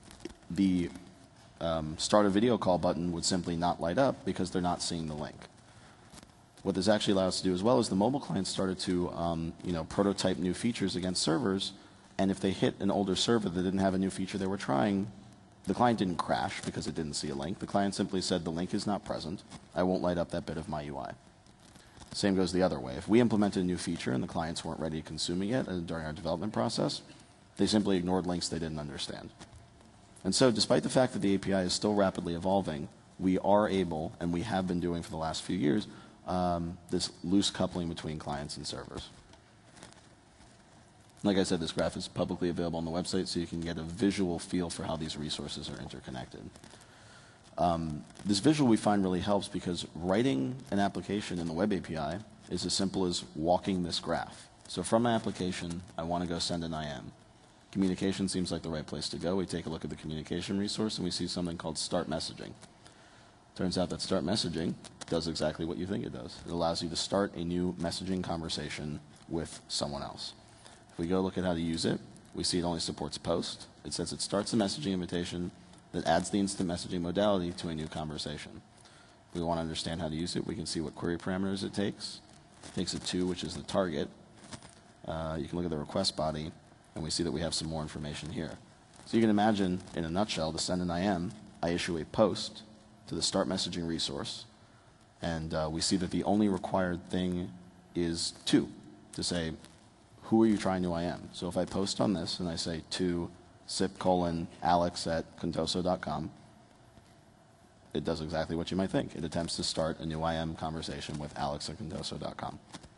the um, start a video call button would simply not light up because they're not seeing the link. What this actually allows us to do as well is the mobile clients started to um, you know, prototype new features against servers, and if they hit an older server that didn't have a new feature they were trying, the client didn't crash because it didn't see a link. The client simply said the link is not present. I won't light up that bit of my U I. Same goes the other way. If we implemented a new feature and the clients weren't ready to consume it yet during our development process, they simply ignored links they didn't understand. And so despite the fact that the A P I is still rapidly evolving, we are able, and we have been doing for the last few years, um, this loose coupling between clients and servers. Like I said, this graph is publicly available on the website, so you can get a visual feel for how these resources are interconnected. Um, this visual we find really helps because writing an application in the web A P I is as simple as walking this graph. So from my application, I want to go send an I M. Communication seems like the right place to go. We take a look at the communication resource, and we see something called Start Messaging. Turns out that Start Messaging does exactly what you think it does. It allows you to start a new messaging conversation with someone else. If we go look at how to use it, we see it only supports post. It says it starts a messaging invitation that adds the instant messaging modality to a new conversation. If we want to understand how to use it, we can see what query parameters it takes. It takes a two, which is the target. Uh, you can look at the request body, and we see that we have some more information here. So you can imagine, in a nutshell, to send an I M, I issue a post to the Start Messaging resource, and uh, we see that the only required thing is two, to say, who are you trying to I M? So if I post on this and I say to sip colon alex at contoso dot com, it does exactly what you might think. It attempts to start a new I M conversation with alex at contoso dot com.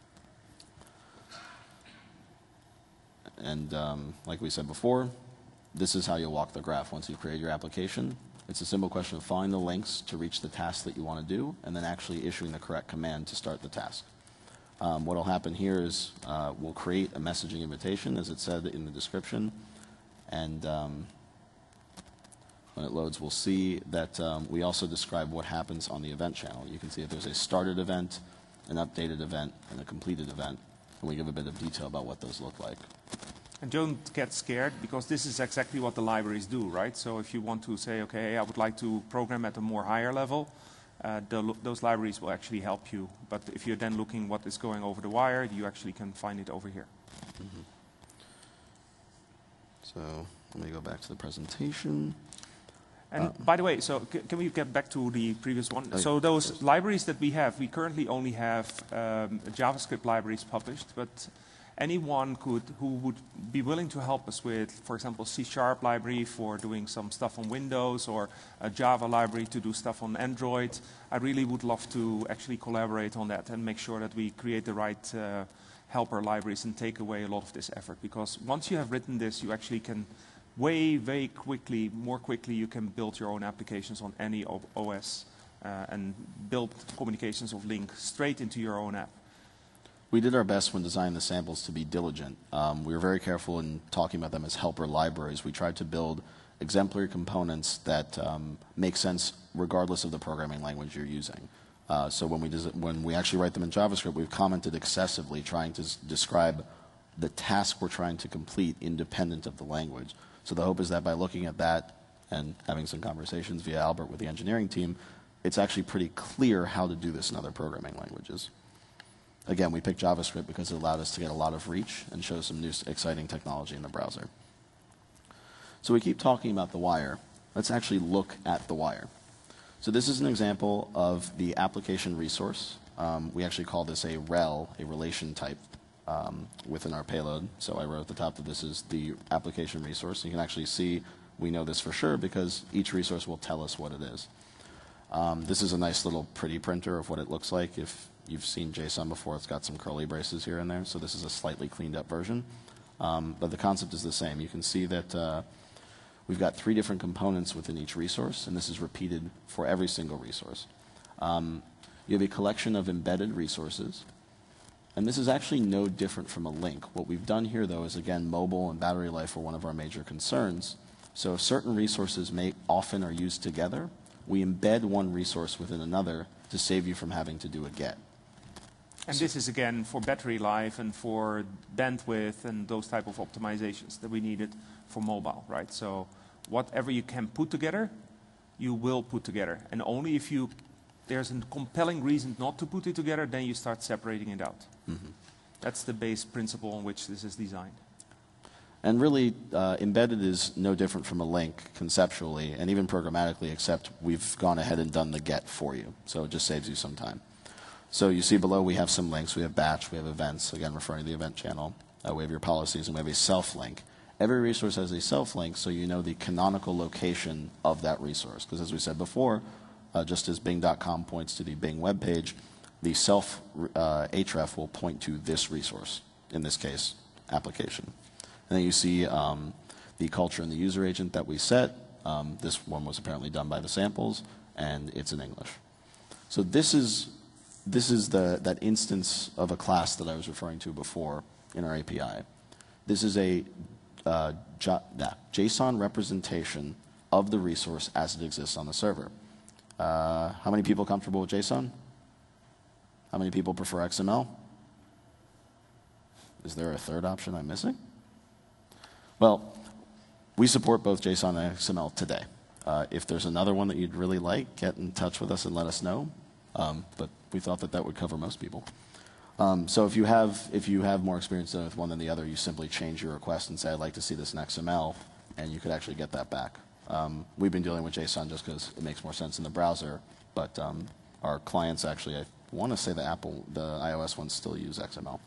And um, like we said before, this is how you'll walk the graph once you create your application. It's a simple question of finding the links to reach the task that you want to do, and then actually issuing the correct command to start the task. Um, what will happen here is uh, we'll create a messaging invitation, as it said in the description, and um, when it loads, we'll see that um, we also describe what happens on the event channel. You can see that there's a started event, an updated event, and a completed event, and we give a bit of detail about what those look like. And don't get scared, because this is exactly what the libraries do, right? So if you want to say, okay, I would like to program at a more higher level, uh, the, those libraries will actually help you. But if you're then looking what is going over the wire, you actually can find it over here. Mm-hmm. So let me go back to the presentation. And uh, by the way, so c can we get back to the previous one? Oh, so those libraries that we have, we currently only have um, JavaScript libraries published, but anyone could, who would be willing to help us with, for example, C Sharp library for doing some stuff on Windows, or a Java library to do stuff on Android, I really would love to actually collaborate on that and make sure that we create the right uh, helper libraries and take away a lot of this effort. Because once you have written this, you actually can way, very quickly, more quickly, you can build your own applications on any O S uh, and build communications of Link straight into your own app. We did our best when designing the samples to be diligent. Um, we were very careful in talking about them as helper libraries. We tried to build exemplary components that um, make sense regardless of the programming language you're using. Uh, so when we, when we actually write them in JavaScript, we've commented excessively trying to s describe the task we're trying to complete independent of the language. So the hope is that by looking at that and having some conversations via Albert with the engineering team, it's actually pretty clear how to do this in other programming languages. Again, we picked JavaScript because it allowed us to get a lot of reach and show some new exciting technology in the browser. So we keep talking about the wire. Let's actually look at the wire. So this is an example of the application resource. Um, we actually call this a rel, a relation type, um, within our payload. So I wrote at the top that this is the application resource. You can actually see we know this for sure because each resource will tell us what it is. Um, this is a nice little pretty printer of what it looks like. If you've seen JSON before, it's got some curly braces here and there, so this is a slightly cleaned up version. Um, but the concept is the same. You can see that uh, we've got three different components within each resource, and this is repeated for every single resource. Um, you have a collection of embedded resources, and this is actually no different from a link. What we've done here, though, is, again, mobile and battery life are one of our major concerns. So if certain resources may often are used together, we embed one resource within another to save you from having to do a get. And this is, again, for battery life and for bandwidth and those type of optimizations that we needed for mobile, right? So whatever you can put together, you will put together. And only if you, there's a compelling reason not to put it together, then you start separating it out. Mm-hmm. That's the base principle on which this is designed. And really, uh, embedded is no different from a link conceptually and even programmatically, except we've gone ahead and done the get for you. So it just saves you some time. So you see below we have some links. We have batch, we have events, again referring to the event channel. Uh, we have your policies, and we have a self-link. Every resource has a self-link, so you know the canonical location of that resource. Because as we said before, uh, just as Bing dot com points to the Bing web page, the self uh, href will point to this resource, in this case, application. And then you see um, the culture and the user agent that we set. Um, this one was apparently done by the samples, and it's in English. So this is, this is the, that instance of a class that I was referring to before in our A P I. This is a uh, JSON representation of the resource as it exists on the server. Uh, how many people are comfortable with JSON? How many people prefer X M L? Is there a third option I'm missing? Well, we support both JSON and X M L today. Uh, if there's another one that you'd really like, get in touch with us and let us know. Um, but we thought that that would cover most people. Um, so if you have if you have more experience with one than the other, you simply change your request and say, I'd like to see this in X M L, and you could actually get that back. Um, we've been dealing with JSON just because it makes more sense in the browser, but um, our clients actually, I want to say the Apple, the iOS ones still use X M L.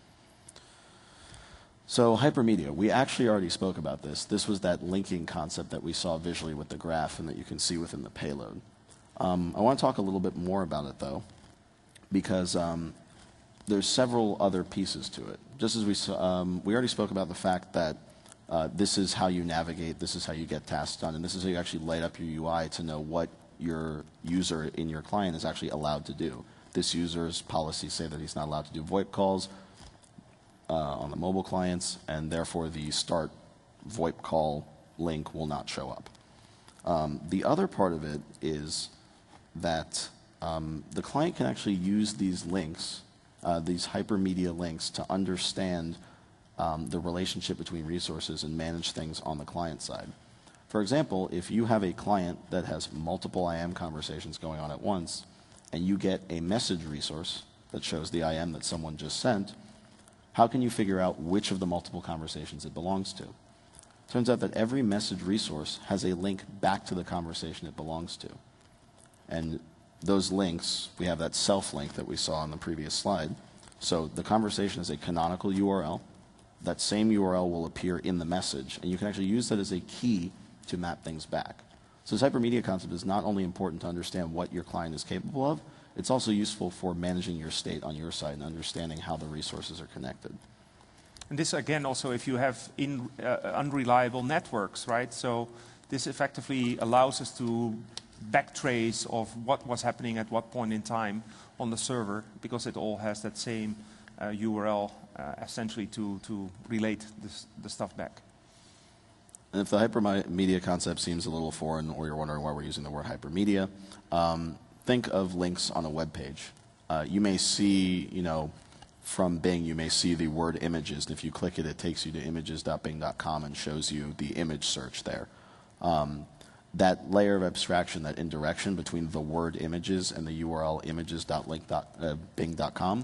So hypermedia, we actually already spoke about this. This was that linking concept that we saw visually with the graph and that you can see within the payload. Um, I want to talk a little bit more about it, though, because um, there's several other pieces to it. Just as we, um, we already spoke about the fact that uh, this is how you navigate, this is how you get tasks done, and this is how you actually light up your U I to know what your user in your client is actually allowed to do. This user's policies say that he's not allowed to do VoIP calls uh, on the mobile clients, and therefore the start VoIP call link will not show up. Um, the other part of it is that um, the client can actually use these links, uh, these hypermedia links, to understand um, the relationship between resources and manage things on the client side. For example, if you have a client that has multiple I M conversations going on at once, and you get a message resource that shows the I M that someone just sent, how can you figure out which of the multiple conversations it belongs to? Turns out that every message resource has a link back to the conversation it belongs to. And those links, we have that self link that we saw on the previous slide. So the conversation is a canonical U R L. That same U R L will appear in the message, and you can actually use that as a key to map things back. So this hypermedia concept is not only important to understand what your client is capable of, it's also useful for managing your state on your side and understanding how the resources are connected. And this, again, also if you have in, uh, unreliable networks, right? So this effectively allows us to backtrace of what was happening at what point in time on the server, because it all has that same uh, U R L uh, essentially to, to relate this, the stuff back. And if the hypermedia concept seems a little foreign, or you're wondering why we're using the word hypermedia, um, think of links on a web page. Uh, you may see, you know, from Bing, you may see the word images, and if you click it, it takes you to images dot bing dot com and shows you the image search there. Um, that layer of abstraction, that indirection between the word images and the U R L images dot bing dot com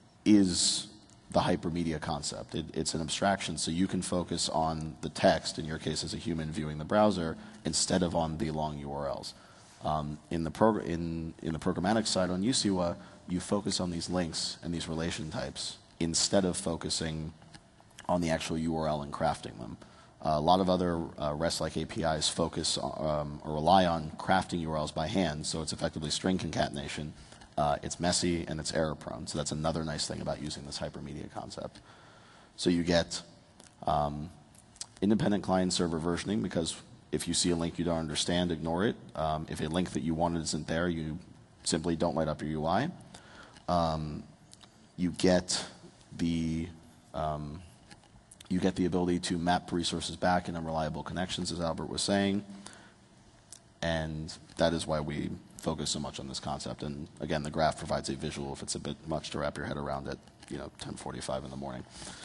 is the hypermedia concept. It, it's an abstraction, so you can focus on the text, in your case as a human viewing the browser, instead of on the long U R Ls. Um, in, the progr in, in the programmatic side on U S I W A, you focus on these links and these relation types instead of focusing on the actual U R L and crafting them. Uh, a lot of other uh, REST-like A P Is focus um, or rely on crafting U R Ls by hand, so it's effectively string concatenation. Uh, it's messy and it's error prone, so that's another nice thing about using this hypermedia concept. So you get um, independent client-server versioning, because if you see a link you don't understand, ignore it. Um, if a link that you wanted isn't there, you simply don't light up your U I. Um, you get the um, you get the ability to map resources back in unreliable connections, as Albert was saying, and that is why we focus so much on this concept. And again, the graph provides a visual if it's a bit much to wrap your head around at, you know, ten forty-five in the morning.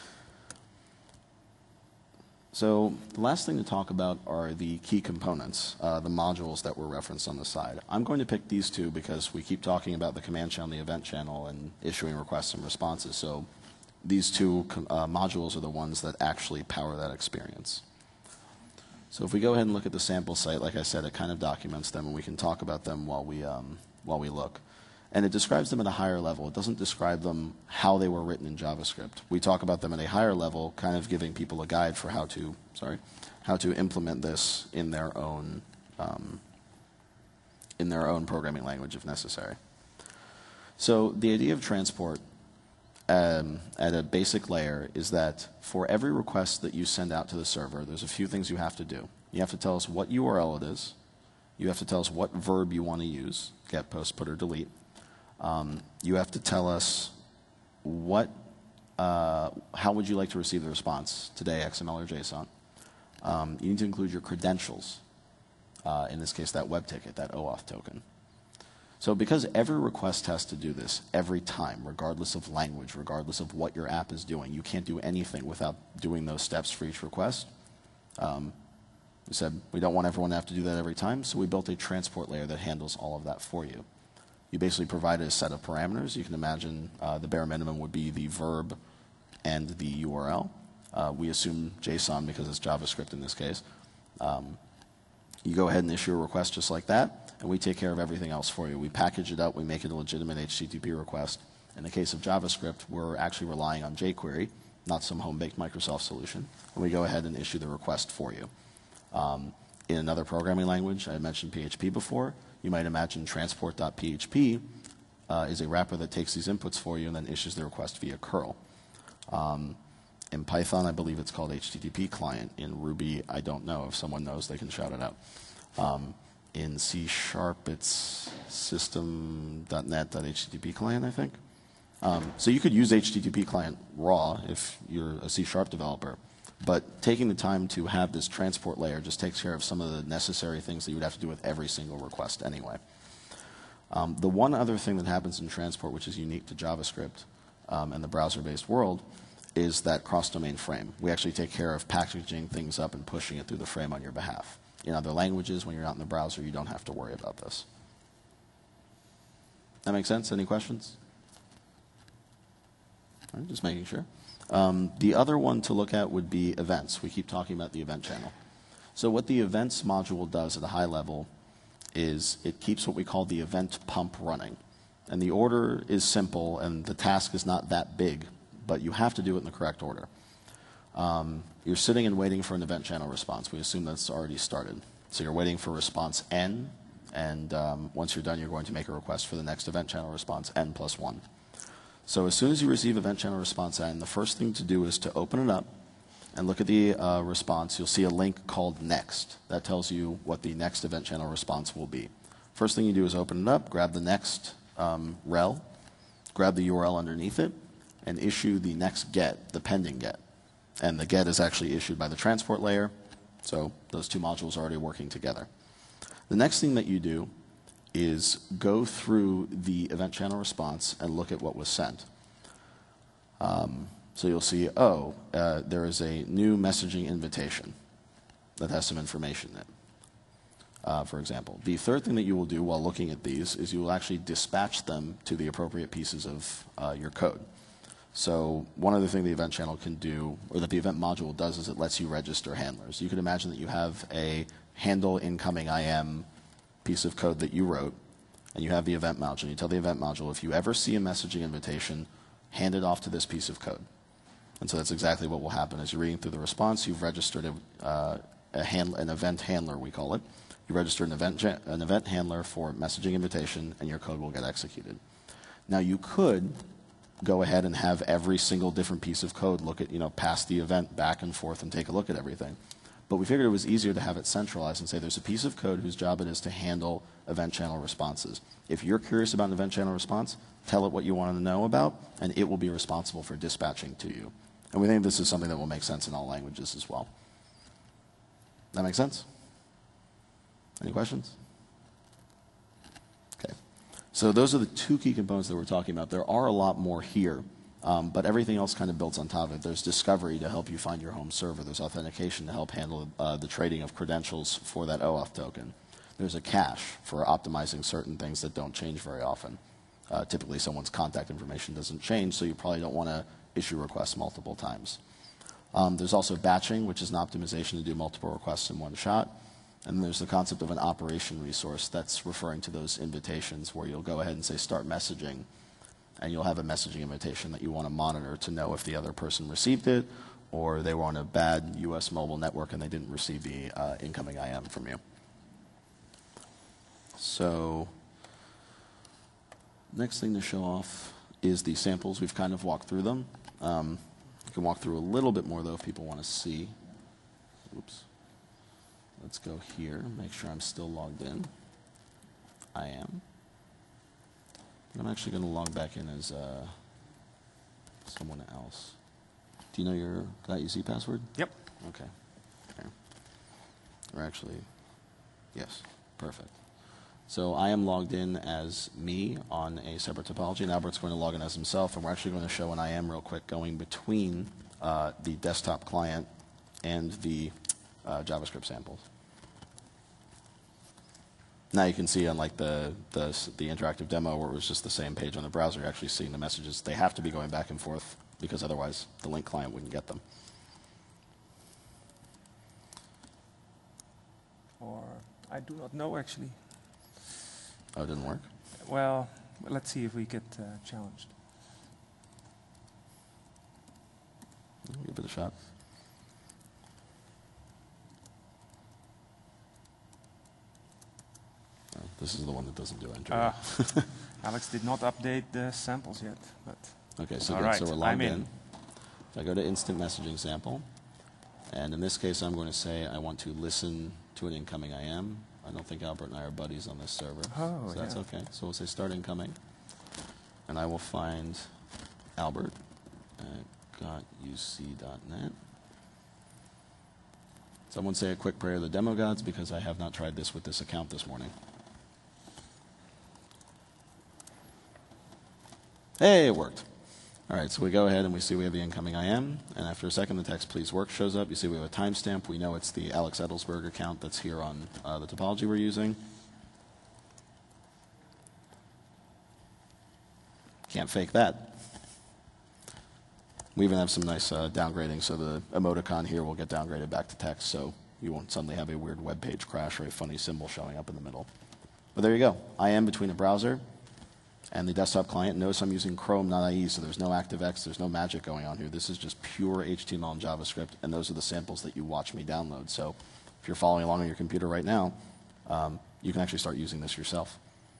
So the last thing to talk about are the key components, uh, the modules that were referenced on the side. I'm going to pick these two because we keep talking about the command channel and the event channel and issuing requests and responses. So these two uh, modules are the ones that actually power that experience. So if we go ahead and look at the sample site, like I said, it kind of documents them, and we can talk about them while we, um, while we look. And it describes them at a higher level. It doesn't describe them how they were written in JavaScript. We talk about them at a higher level, kind of giving people a guide for how to, sorry, how to implement this in their own, um, in their own programming language if necessary. So the idea of transport um, at a basic layer is that for every request that you send out to the server, there's a few things you have to do. You have to tell us what U R L it is. You have to tell us what verb you want to use, get, post, put, or delete. Um, you have to tell us what uh, how would you like to receive the response, today X M L or JSON? Um, you need to include your credentials, uh, in this case that web ticket, that OAuth token. So because every request has to do this every time, regardless of language, regardless of what your app is doing, you can't do anything without doing those steps for each request. Um, we said we don't want everyone to have to do that every time, so we built a transport layer that handles all of that for you. You basically provided a set of parameters. You can imagine uh, the bare minimum would be the verb and the U R L. Uh, we assume JSON because it's JavaScript in this case. Um, you go ahead and issue a request just like that, and we take care of everything else for you. We package it up, we make it a legitimate H T T P request. In the case of JavaScript, we're actually relying on jQuery, not some home-baked Microsoft solution, and we go ahead and issue the request for you. Um, in another programming language, I mentioned P H P before, you might imagine transport.php uh, is a wrapper that takes these inputs for you and then issues the request via curl. Um, in Python, I believe it's called H T T P client. In Ruby, I don't know. If someone knows, they can shout it out. Um, in C Sharp, it's system dot net dot H T T P client, I think. Um, so you could use H T T P client raw if you're a C Sharp developer. But taking the time to have this transport layer just takes care of some of the necessary things that you would have to do with every single request anyway. Um, the one other thing that happens in transport, which is unique to JavaScript um, and the browser-based world, is that cross-domain frame. We actually take care of packaging things up and pushing it through the frame on your behalf. In other languages, when you're not in the browser, you don't have to worry about this. That make sense? Any questions? All right, just making sure. Um, the other one to look at would be events. We keep talking about the event channel. So what the events module does at a high level is it keeps what we call the event pump running. And the order is simple, and the task is not that big, but you have to do it in the correct order. Um, you're sitting and waiting for an event channel response. We assume that's already started. So you're waiting for response N, and um, once you're done, you're going to make a request for the next event channel response, N plus one. So as soon as you receive event channel response N, the first thing to do is to open it up and look at the uh, response. You'll see a link called next. That tells you what the next event channel response will be. First thing you do is open it up, grab the next um, rel, grab the U R L underneath it, and issue the next get, the pending get. And the get is actually issued by the transport layer, so those two modules are already working together. The next thing that you do is go through the event channel response and look at what was sent. Um, so you'll see, oh, uh, there is a new messaging invitation that has some information in it, uh, for example. The third thing that you will do while looking at these is you will actually dispatch them to the appropriate pieces of uh, your code. So one other thing the event channel can do, or that the event module does, is it lets you register handlers. You could imagine that you have a handle incoming I M piece of code that you wrote, and you have the event module. You tell the event module, if you ever see a messaging invitation, hand it off to this piece of code. And so that's exactly what will happen. As you're reading through the response, you've registered a, uh, a hand, an event handler, we call it. You register an event, an event handler for messaging invitation, and your code will get executed. Now you could go ahead and have every single different piece of code look at, you know, pass the event back and forth and take a look at everything. But we figured it was easier to have it centralized and say there's a piece of code whose job it is to handle event channel responses. If you're curious about an event channel response, tell it what you want to know about, and it will be responsible for dispatching to you. And we think this is something that will make sense in all languages as well. That make sense? Any questions? Okay. So those are the two key components that we're talking about. There are a lot more here. Um, but everything else kind of builds on top of it. There's discovery to help you find your home server. There's authentication to help handle uh, the trading of credentials for that OAuth token. There's a cache for optimizing certain things that don't change very often. Uh, typically, someone's contact information doesn't change, so you probably don't want to issue requests multiple times. Um, there's also batching, which is an optimization to do multiple requests in one shot. And there's the concept of an operation resource that's referring to those invitations where you'll go ahead and say start messaging, and you'll have a messaging invitation that you want to monitor to know if the other person received it or they were on a bad U S mobile network and they didn't receive the uh, incoming I M from you. So next thing to show off is the samples. We've kind of walked through them. Um, you can walk through a little bit more, though, if people want to see. Oops. Let's go here, make sure I'm still logged in. I am. I'm actually going to log back in as uh, someone else. Do you know your .uc password? Yep. Okay. Okay. Or actually, yes, perfect. So I am logged in as me on a separate topology, and Albert's going to log in as himself, and we're actually going to show an I M real quick going between uh, the desktop client and the uh, JavaScript samples. Now you can see, unlike the, the, the interactive demo where it was just the same page on the browser, you're actually seeing the messages. They have to be going back and forth because otherwise the link client wouldn't get them. Or I do not know, actually. Oh, it didn't work? Well, let's see if we get uh, challenged. Give it a shot. Oh, this is the one that doesn't do entry. Uh, Alex did not update the samples yet. But okay, so, all good. right, So we're I'm logged in. in. So I go to instant messaging sample. And in this case, I'm going to say I want to listen to an incoming I M. I don't think Albert and I are buddies on this server. Oh, so that's yeah. okay. So we'll say start incoming. And I will find Albert at got U C dot net. Someone say a quick prayer to the demo gods because I have not tried this with this account this morning. Hey, it worked. All right, so we go ahead and we see we have the incoming I M, and after a second the text please work shows up. You see we have a timestamp. We know it's the Alex Edelsberg account that's here on uh, the topology we're using. Can't fake that. We even have some nice uh, downgrading, so the emoticon here will get downgraded back to text, so you won't suddenly have a weird web page crash or a funny symbol showing up in the middle. But there you go. I M between a browser and the desktop client. Notice I'm using Chrome, not I E, so there's no ActiveX, there's no magic going on here. This is just pure H T M L and JavaScript, and those are the samples that you watch me download. So if you're following along on your computer right now, um, you can actually start using this yourself.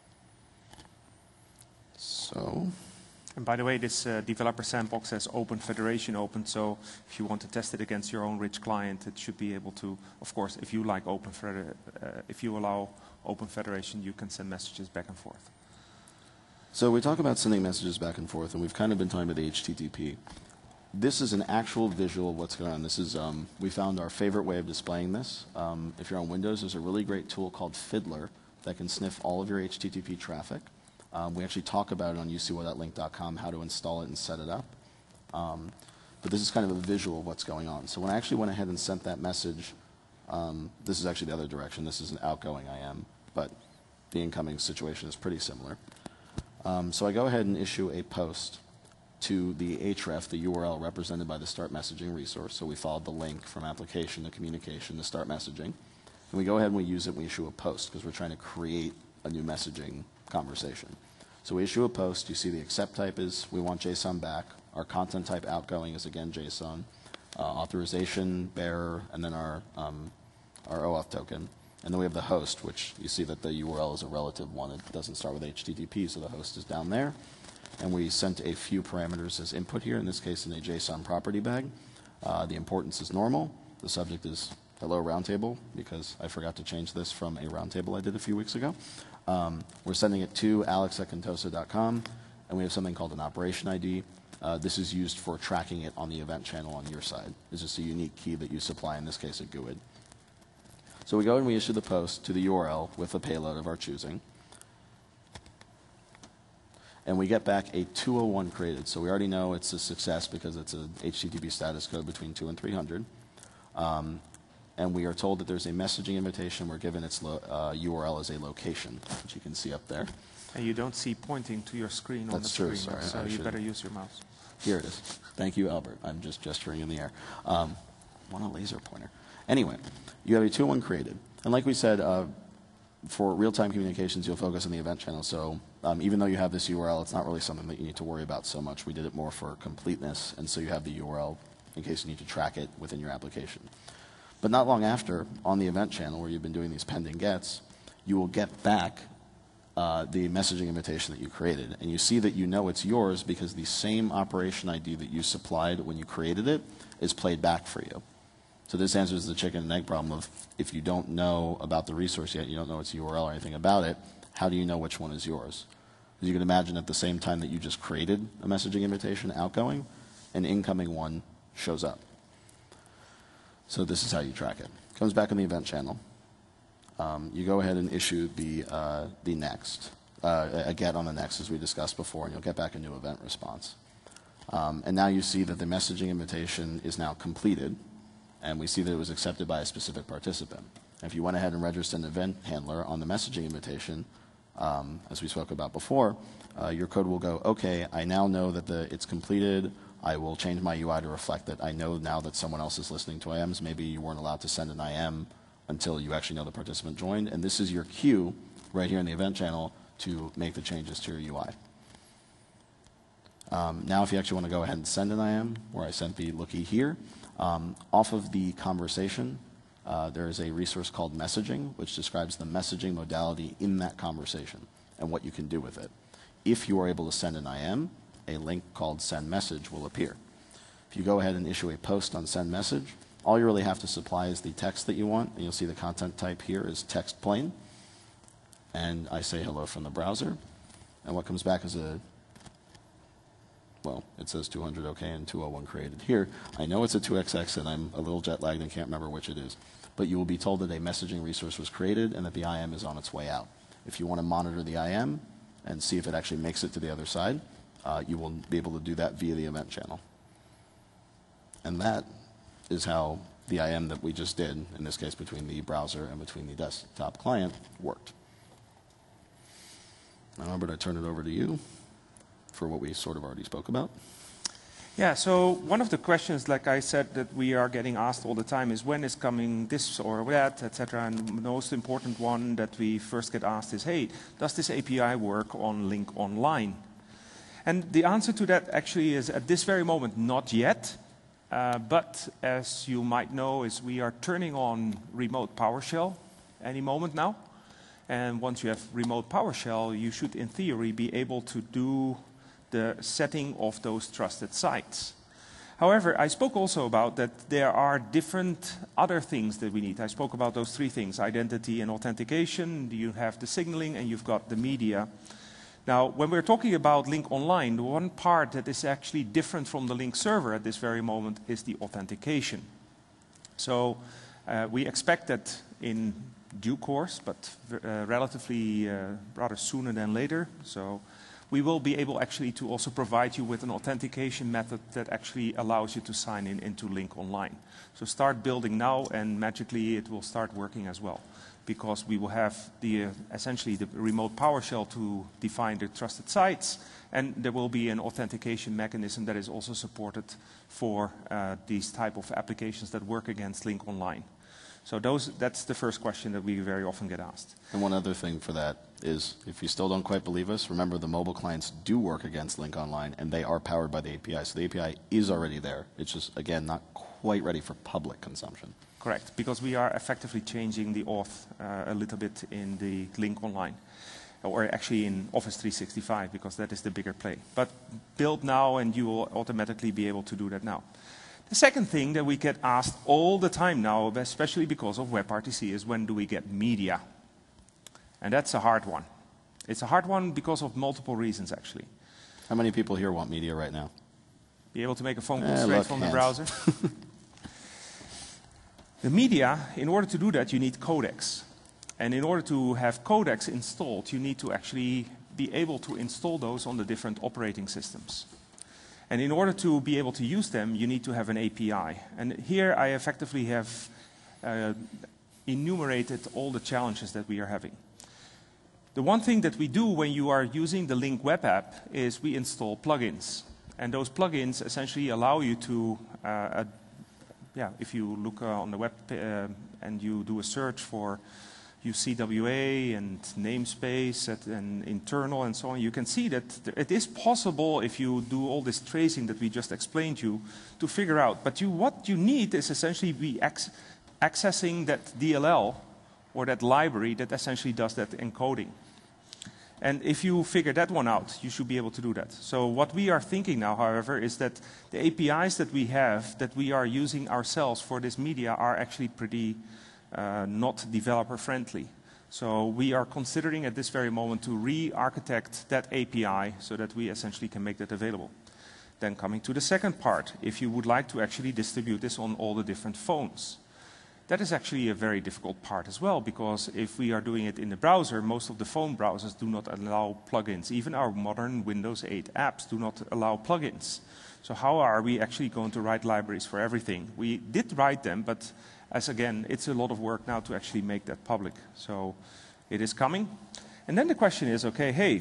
So, And by the way, this uh, developer sandbox has Open Federation open, so if you want to test it against your own rich client, it should be able to, of course, if you like Open Feder uh, if you allow Open Federation, you can send messages back and forth. So we talk about sending messages back and forth, and we've kind of been talking about the H T T P. This is an actual visual of what's going on. This is, um, we found our favorite way of displaying this. Um, if you're on Windows, there's a really great tool called Fiddler that can sniff all of your H T T P traffic. Um, we actually talk about it on U C Y dot link dot com, how to install it and set it up. Um, but this is kind of a visual of what's going on. So when I actually went ahead and sent that message, um, this is actually the other direction. This is an outgoing I M, but the incoming situation is pretty similar. Um, so I go ahead and issue a post to the href, the U R L represented by the start messaging resource. So we followed the link from application to communication to start messaging. And we go ahead and we use it and we issue a post because we're trying to create a new messaging conversation. So we issue a post. You see the accept type is we want JSON back. Our content type outgoing is again JSON. Uh, authorization, bearer, and then our, um, our OAuth token. And then we have the host, which you see that the U R L is a relative one. It doesn't start with H T T P, so the host is down there. And we sent a few parameters as input here, in this case in a JSON property bag. Uh, the importance is normal. The subject is hello roundtable, because I forgot to change this from a roundtable I did a few weeks ago. Um, we're sending it to alex at contosa dot com, and we have something called an operation I D. Uh, this is used for tracking it on the event channel on your side. It's just a unique key that you supply, in this case at G U I D. So we go and we issue the post to the U R L with a payload of our choosing. And we get back a two oh one created. So we already know it's a success because it's an H T T P status code between two and three hundred. Um, and we are told that there's a messaging invitation. We're given its lo uh, U R L as a location, which you can see up there. And you don't see pointing to your screen on That's the true, screen, sorry, so I you should- better use your mouse. Here it is. Thank you, Albert. I'm just gesturing in the air. Um, I want a laser pointer. Anyway, you have a two oh one created. And like we said, uh, for real-time communications, you'll focus on the event channel. So um, even though you have this U R L, it's not really something that you need to worry about so much. We did it more for completeness, and so you have the U R L in case you need to track it within your application. But not long after, on the event channel where you've been doing these pending gets, you will get back uh, the messaging invitation that you created. And you see that you know it's yours because the same operation I D that you supplied when you created it is played back for you. So this answers the chicken and egg problem of if you don't know about the resource yet, you don't know its U R L or anything about it, how do you know which one is yours? As you can imagine, at the same time that you just created a messaging invitation outgoing, an incoming one shows up. So this is how you track it. Comes back in the event channel. Um, you go ahead and issue the, uh, the next, uh, a get on the next as we discussed before, and you'll get back a new event response. Um, and now you see that the messaging invitation is now completed, and we see that it was accepted by a specific participant. If you went ahead and registered an event handler on the messaging invitation, um, as we spoke about before, uh, your code will go, okay, I now know that the, it's completed. I will change my U I to reflect that I know now that someone else is listening to I Ms. Maybe you weren't allowed to send an I M until you actually know the participant joined. And this is your cue right here in the event channel to make the changes to your U I. Um, now if you actually want to go ahead and send an I M, where I sent the lookie here, um, off of the conversation, uh, there is a resource called messaging, which describes the messaging modality in that conversation and what you can do with it. If you are able to send an I M, a link called send message will appear. If you go ahead and issue a post on send message, all you really have to supply is the text that you want, and you'll see the content type here is text plain. And I say hello from the browser, and what comes back is a, well, it says two hundred OK and two oh one created here. I know it's a two X X, and I'm a little jet lagged and can't remember which it is. But you will be told that a messaging resource was created and that the I M is on its way out. If you want to monitor the I M and see if it actually makes it to the other side, Uh, you will be able to do that via the event channel. And that is how the I M that we just did, in this case between the browser and between the desktop client, worked. Now, Albert, I turn it over to you for what we sort of already spoke about. Yeah, so one of the questions, like I said, that we are getting asked all the time is when is coming this or that, et cetera. And the most important one that we first get asked is, hey, does this A P I work on Link Online? And the answer to that actually is at this very moment, not yet. Uh, but as you might know, is we are turning on remote PowerShell any moment now. And once you have remote PowerShell, you should in theory be able to do the setting of those trusted sites. However, I spoke also about that there are different other things that we need. I spoke about those three things, identity and authentication. You have the signaling and you've got the media. Now, when we're talking about Link Online, the one part that is actually different from the Link server at this very moment is the authentication. So uh, we expect that in due course, but uh, relatively uh, rather sooner than later. So we will be able actually to also provide you with an authentication method that actually allows you to sign in into Link Online. So start building now, and magically it will start working as well, because we will have the, uh, essentially the remote PowerShell to define the trusted sites, and there will be an authentication mechanism that is also supported for uh, these type of applications that work against Link Online. So those, that's the first question that we very often get asked. And one other thing for that is, if you still don't quite believe us, remember the mobile clients do work against Link Online, and they are powered by the A P I. So the A P I is already there. It's just, again, not quite ready for public consumption. Correct, because we are effectively changing the auth uh, a little bit in the Link Online, or actually in Office three sixty-five, because that is the bigger play. But build now, and you will automatically be able to do that now. The second thing that we get asked all the time now, especially because of WebRTC, is when do we get media? And that's a hard one. It's a hard one because of multiple reasons, actually. How many people here want media right now? Be able to make a phone call Eh, straight look, from hands. the browser? The media, in order to do that, you need codecs. And in order to have codecs installed, you need to actually be able to install those on the different operating systems. And in order to be able to use them, you need to have an A P I. And here I effectively have uh, enumerated all the challenges that we are having. The one thing that we do when you are using the Link web app is we install plugins. And those plugins essentially allow you to, uh, uh, yeah, if you look uh, on the web uh, and you do a search for U C W A and namespace and internal and so on, you can see that it is possible, if you do all this tracing that we just explained to you, to figure out. But you, what you need is essentially be ac accessing that D L L or that library that essentially does that encoding. And if you figure that one out, you should be able to do that. So what we are thinking now, however, is that the A P Is that we have, that we are using ourselves for this media, are actually pretty uh, not developer friendly. So we are considering at this very moment to re-architect that A P I so that we essentially can make that available. Then coming to the second part, if you would like to actually distribute this on all the different phones. That is actually a very difficult part as well, because if we are doing it in the browser, most of the phone browsers do not allow plugins. Even our modern Windows eight apps do not allow plugins. So how are we actually going to write libraries for everything? We did write them, but as again, it's a lot of work now to actually make that public. So it is coming. And then the question is, okay, hey,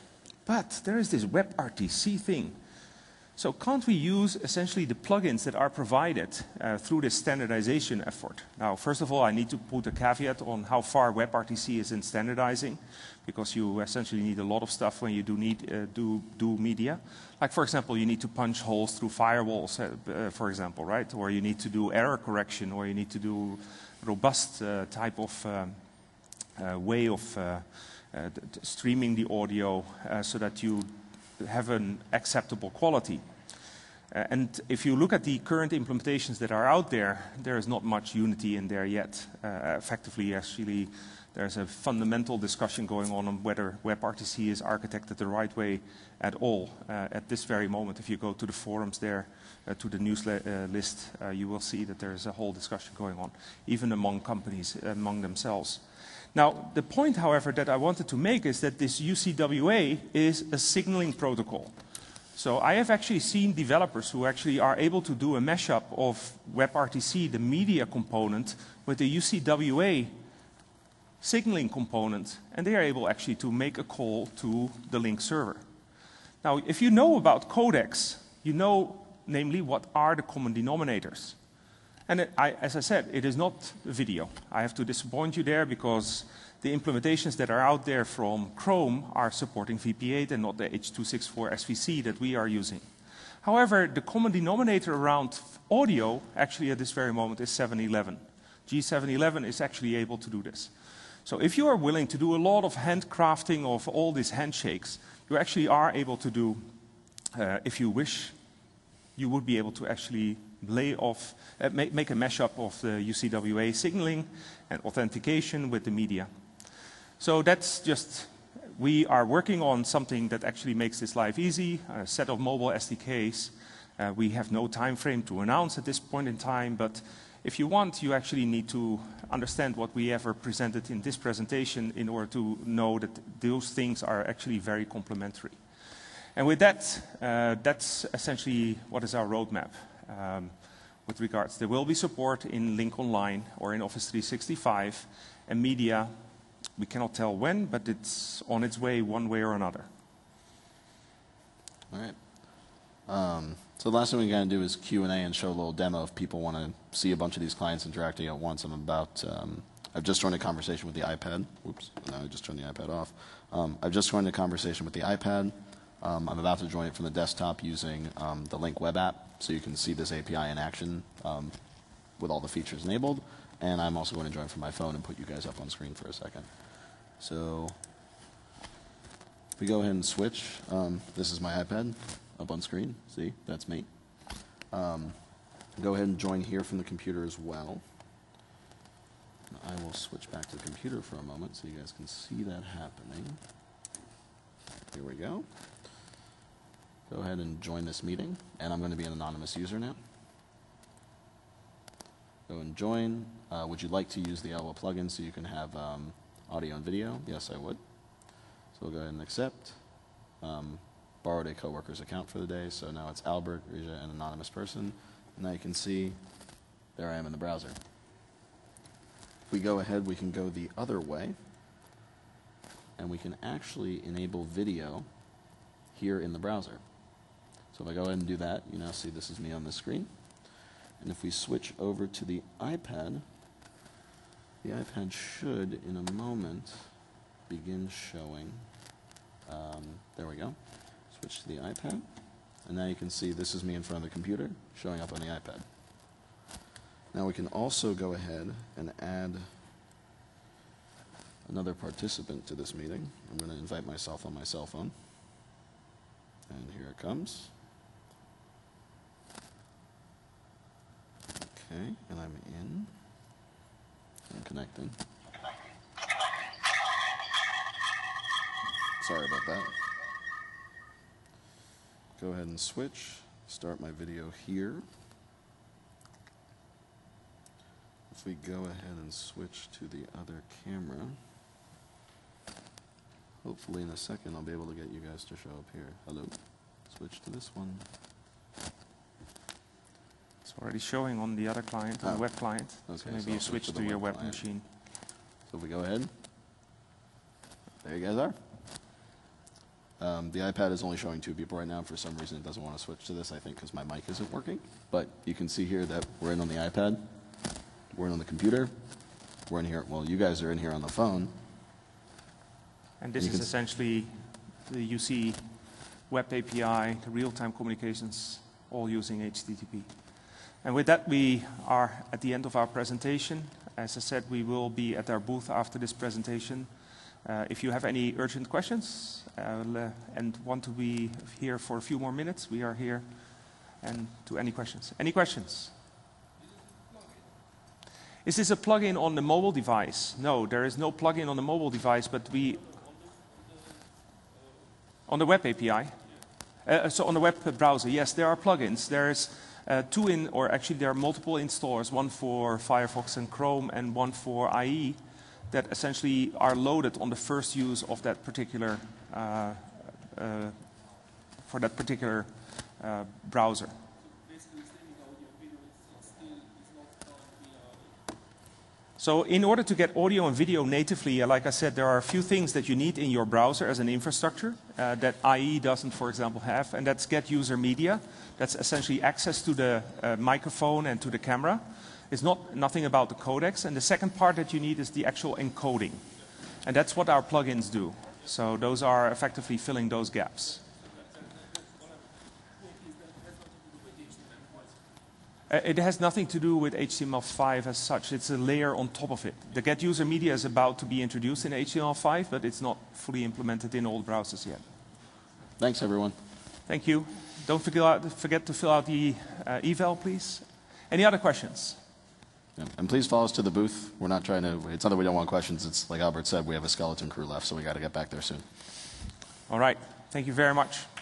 but there is this WebRTC thing. So can't we use essentially the plugins that are provided uh, through this standardization effort? Now, first of all, I need to put a caveat on how far WebRTC is in standardizing, because you essentially need a lot of stuff when you do need uh, do do media. Like, for example, you need to punch holes through firewalls, uh, uh, for example, right? Or you need to do error correction, or you need to do robust uh, type of um, uh, way of uh, uh, streaming the audio uh, so that you have an acceptable quality. Uh, and if you look at the current implementations that are out there, there is not much unity in there yet. Uh, effectively, actually, there's a fundamental discussion going on on whether WebRTC is architected the right way at all. Uh, at this very moment, if you go to the forums there, uh, to the news uh, list, uh, you will see that there's a whole discussion going on, even among companies, among themselves. Now, the point, however, that I wanted to make is that this U C W A is a signaling protocol. So I have actually seen developers who actually are able to do a mashup of WebRTC, the media component, with the U C W A signaling component, and they are able actually to make a call to the link server. Now, if you know about codecs, you know, namely, what are the common denominators. And it, I, as I said, it is not video. I have to disappoint you there, because the implementations that are out there from Chrome are supporting V P eight and not the H two sixty-four S V C that we are using. However, the common denominator around audio, actually at this very moment, is seven eleven. G seven eleven is actually able to do this. So if you are willing to do a lot of handcrafting of all these handshakes, you actually are able to do, uh, if you wish, you would be able to actually lay off, uh, make, make a mashup of the U C W A signaling and authentication with the media. So that's just, we are working on something that actually makes this life easy, a set of mobile S D Ks. Uh, we have no time frame to announce at this point in time, but if you want, you actually need to understand what we ever presented in this presentation in order to know that those things are actually very complementary. And with that, uh, that's essentially what is our roadmap. Um, with regards, there will be support in Link Online or in Office three sixty-five, and media, we cannot tell when, but it's on its way one way or another. All right. Um, so the last thing we're going to do is Q and A and show a little demo if people want to see a bunch of these clients interacting at once. I'm about, um, I've just joined a conversation with the iPad. Oops, no, I just turned the iPad off. Um, I've just joined a conversation with the iPad. Um, I'm about to join it from the desktop using um, the Link web app, so you can see this A P I in action um, with all the features enabled. And I'm also going to join from my phone and put you guys up on screen for a second. So if we go ahead and switch, um, this is my iPad up on screen. See, that's me. Um, go ahead and join here from the computer as well. I will switch back to the computer for a moment so you guys can see that happening. Here we go. Go ahead and join this meeting, and I'm going to be an anonymous user now. Go and join. Uh, would you like to use the Elva plugin so you can have um, audio and video? Yes, I would. So we'll go ahead and accept. Um, borrowed a coworker's account for the day, so now it's Albert, Rija, an anonymous person. And now you can see there I am in the browser. If we go ahead, we can go the other way, and we can actually enable video here in the browser. So if I go ahead and do that, you now see this is me on the screen. And if we switch over to the iPad, the iPad should, in a moment, begin showing. Um, there we go. Switch to the iPad. And now you can see this is me in front of the computer showing up on the iPad. Now we can also go ahead and add another participant to this meeting. I'm going to invite myself on my cell phone. And here it comes. Okay, and I'm in. I'm connecting. Sorry about that. Go ahead and switch. Start my video here. If we go ahead and switch to the other camera, hopefully in a second I'll be able to get you guys to show up here. Hello. Switch to this one. It's already showing on the other client, on Oh. the web client. Okay, So maybe so you I'll switch switch to, to the your web web client. machine. So if we go ahead, there you guys are. Um, the iPad is only showing two people right now. For some reason, it doesn't want to switch to this, I think, because my mic isn't working. But you can see here that we're in on the iPad. We're in on the computer. We're in here. Well, you guys are in here on the phone. And this You is can s- essentially the U C web A P I, the real-time communications, all using H T T P. And with that, we are at the end of our presentation. As I said, we will be at our booth after this presentation. Uh, if you have any urgent questions uh, le- and want to be here for a few more minutes, we are here. And to any questions. Any questions? Is this a plugin on the mobile device? No, there is no plugin on the mobile device, but we... On the web A P I? Uh, so on the web browser, yes, there are plugins. There's uh, two in, or actually there are multiple installers, one for Firefox and Chrome and one for I E, that essentially are loaded on the first use of that particular, uh, uh, for that particular uh, browser. So in order to get audio and video natively, uh, like I said, there are a few things that you need in your browser as an infrastructure uh, that I E doesn't, for example, have, and that's get user media. That's essentially access to the uh, microphone and to the camera. It's not nothing about the codecs. And the second part that you need is the actual encoding. And that's what our plugins do. So those are effectively filling those gaps. Uh, It has nothing to do with H T M L five as such. It's a layer on top of it. The get user media is about to be introduced in H T M L five, but it's not fully implemented in all browsers yet. Thanks, everyone. Thank you. Don't forget, forget to fill out the uh, eval, please. Any other questions? Yeah. And please follow us to the booth. We're not trying to, it's not that we don't want questions. It's like Albert said, we have a skeleton crew left, so we got to get back there soon. All right. Thank you very much.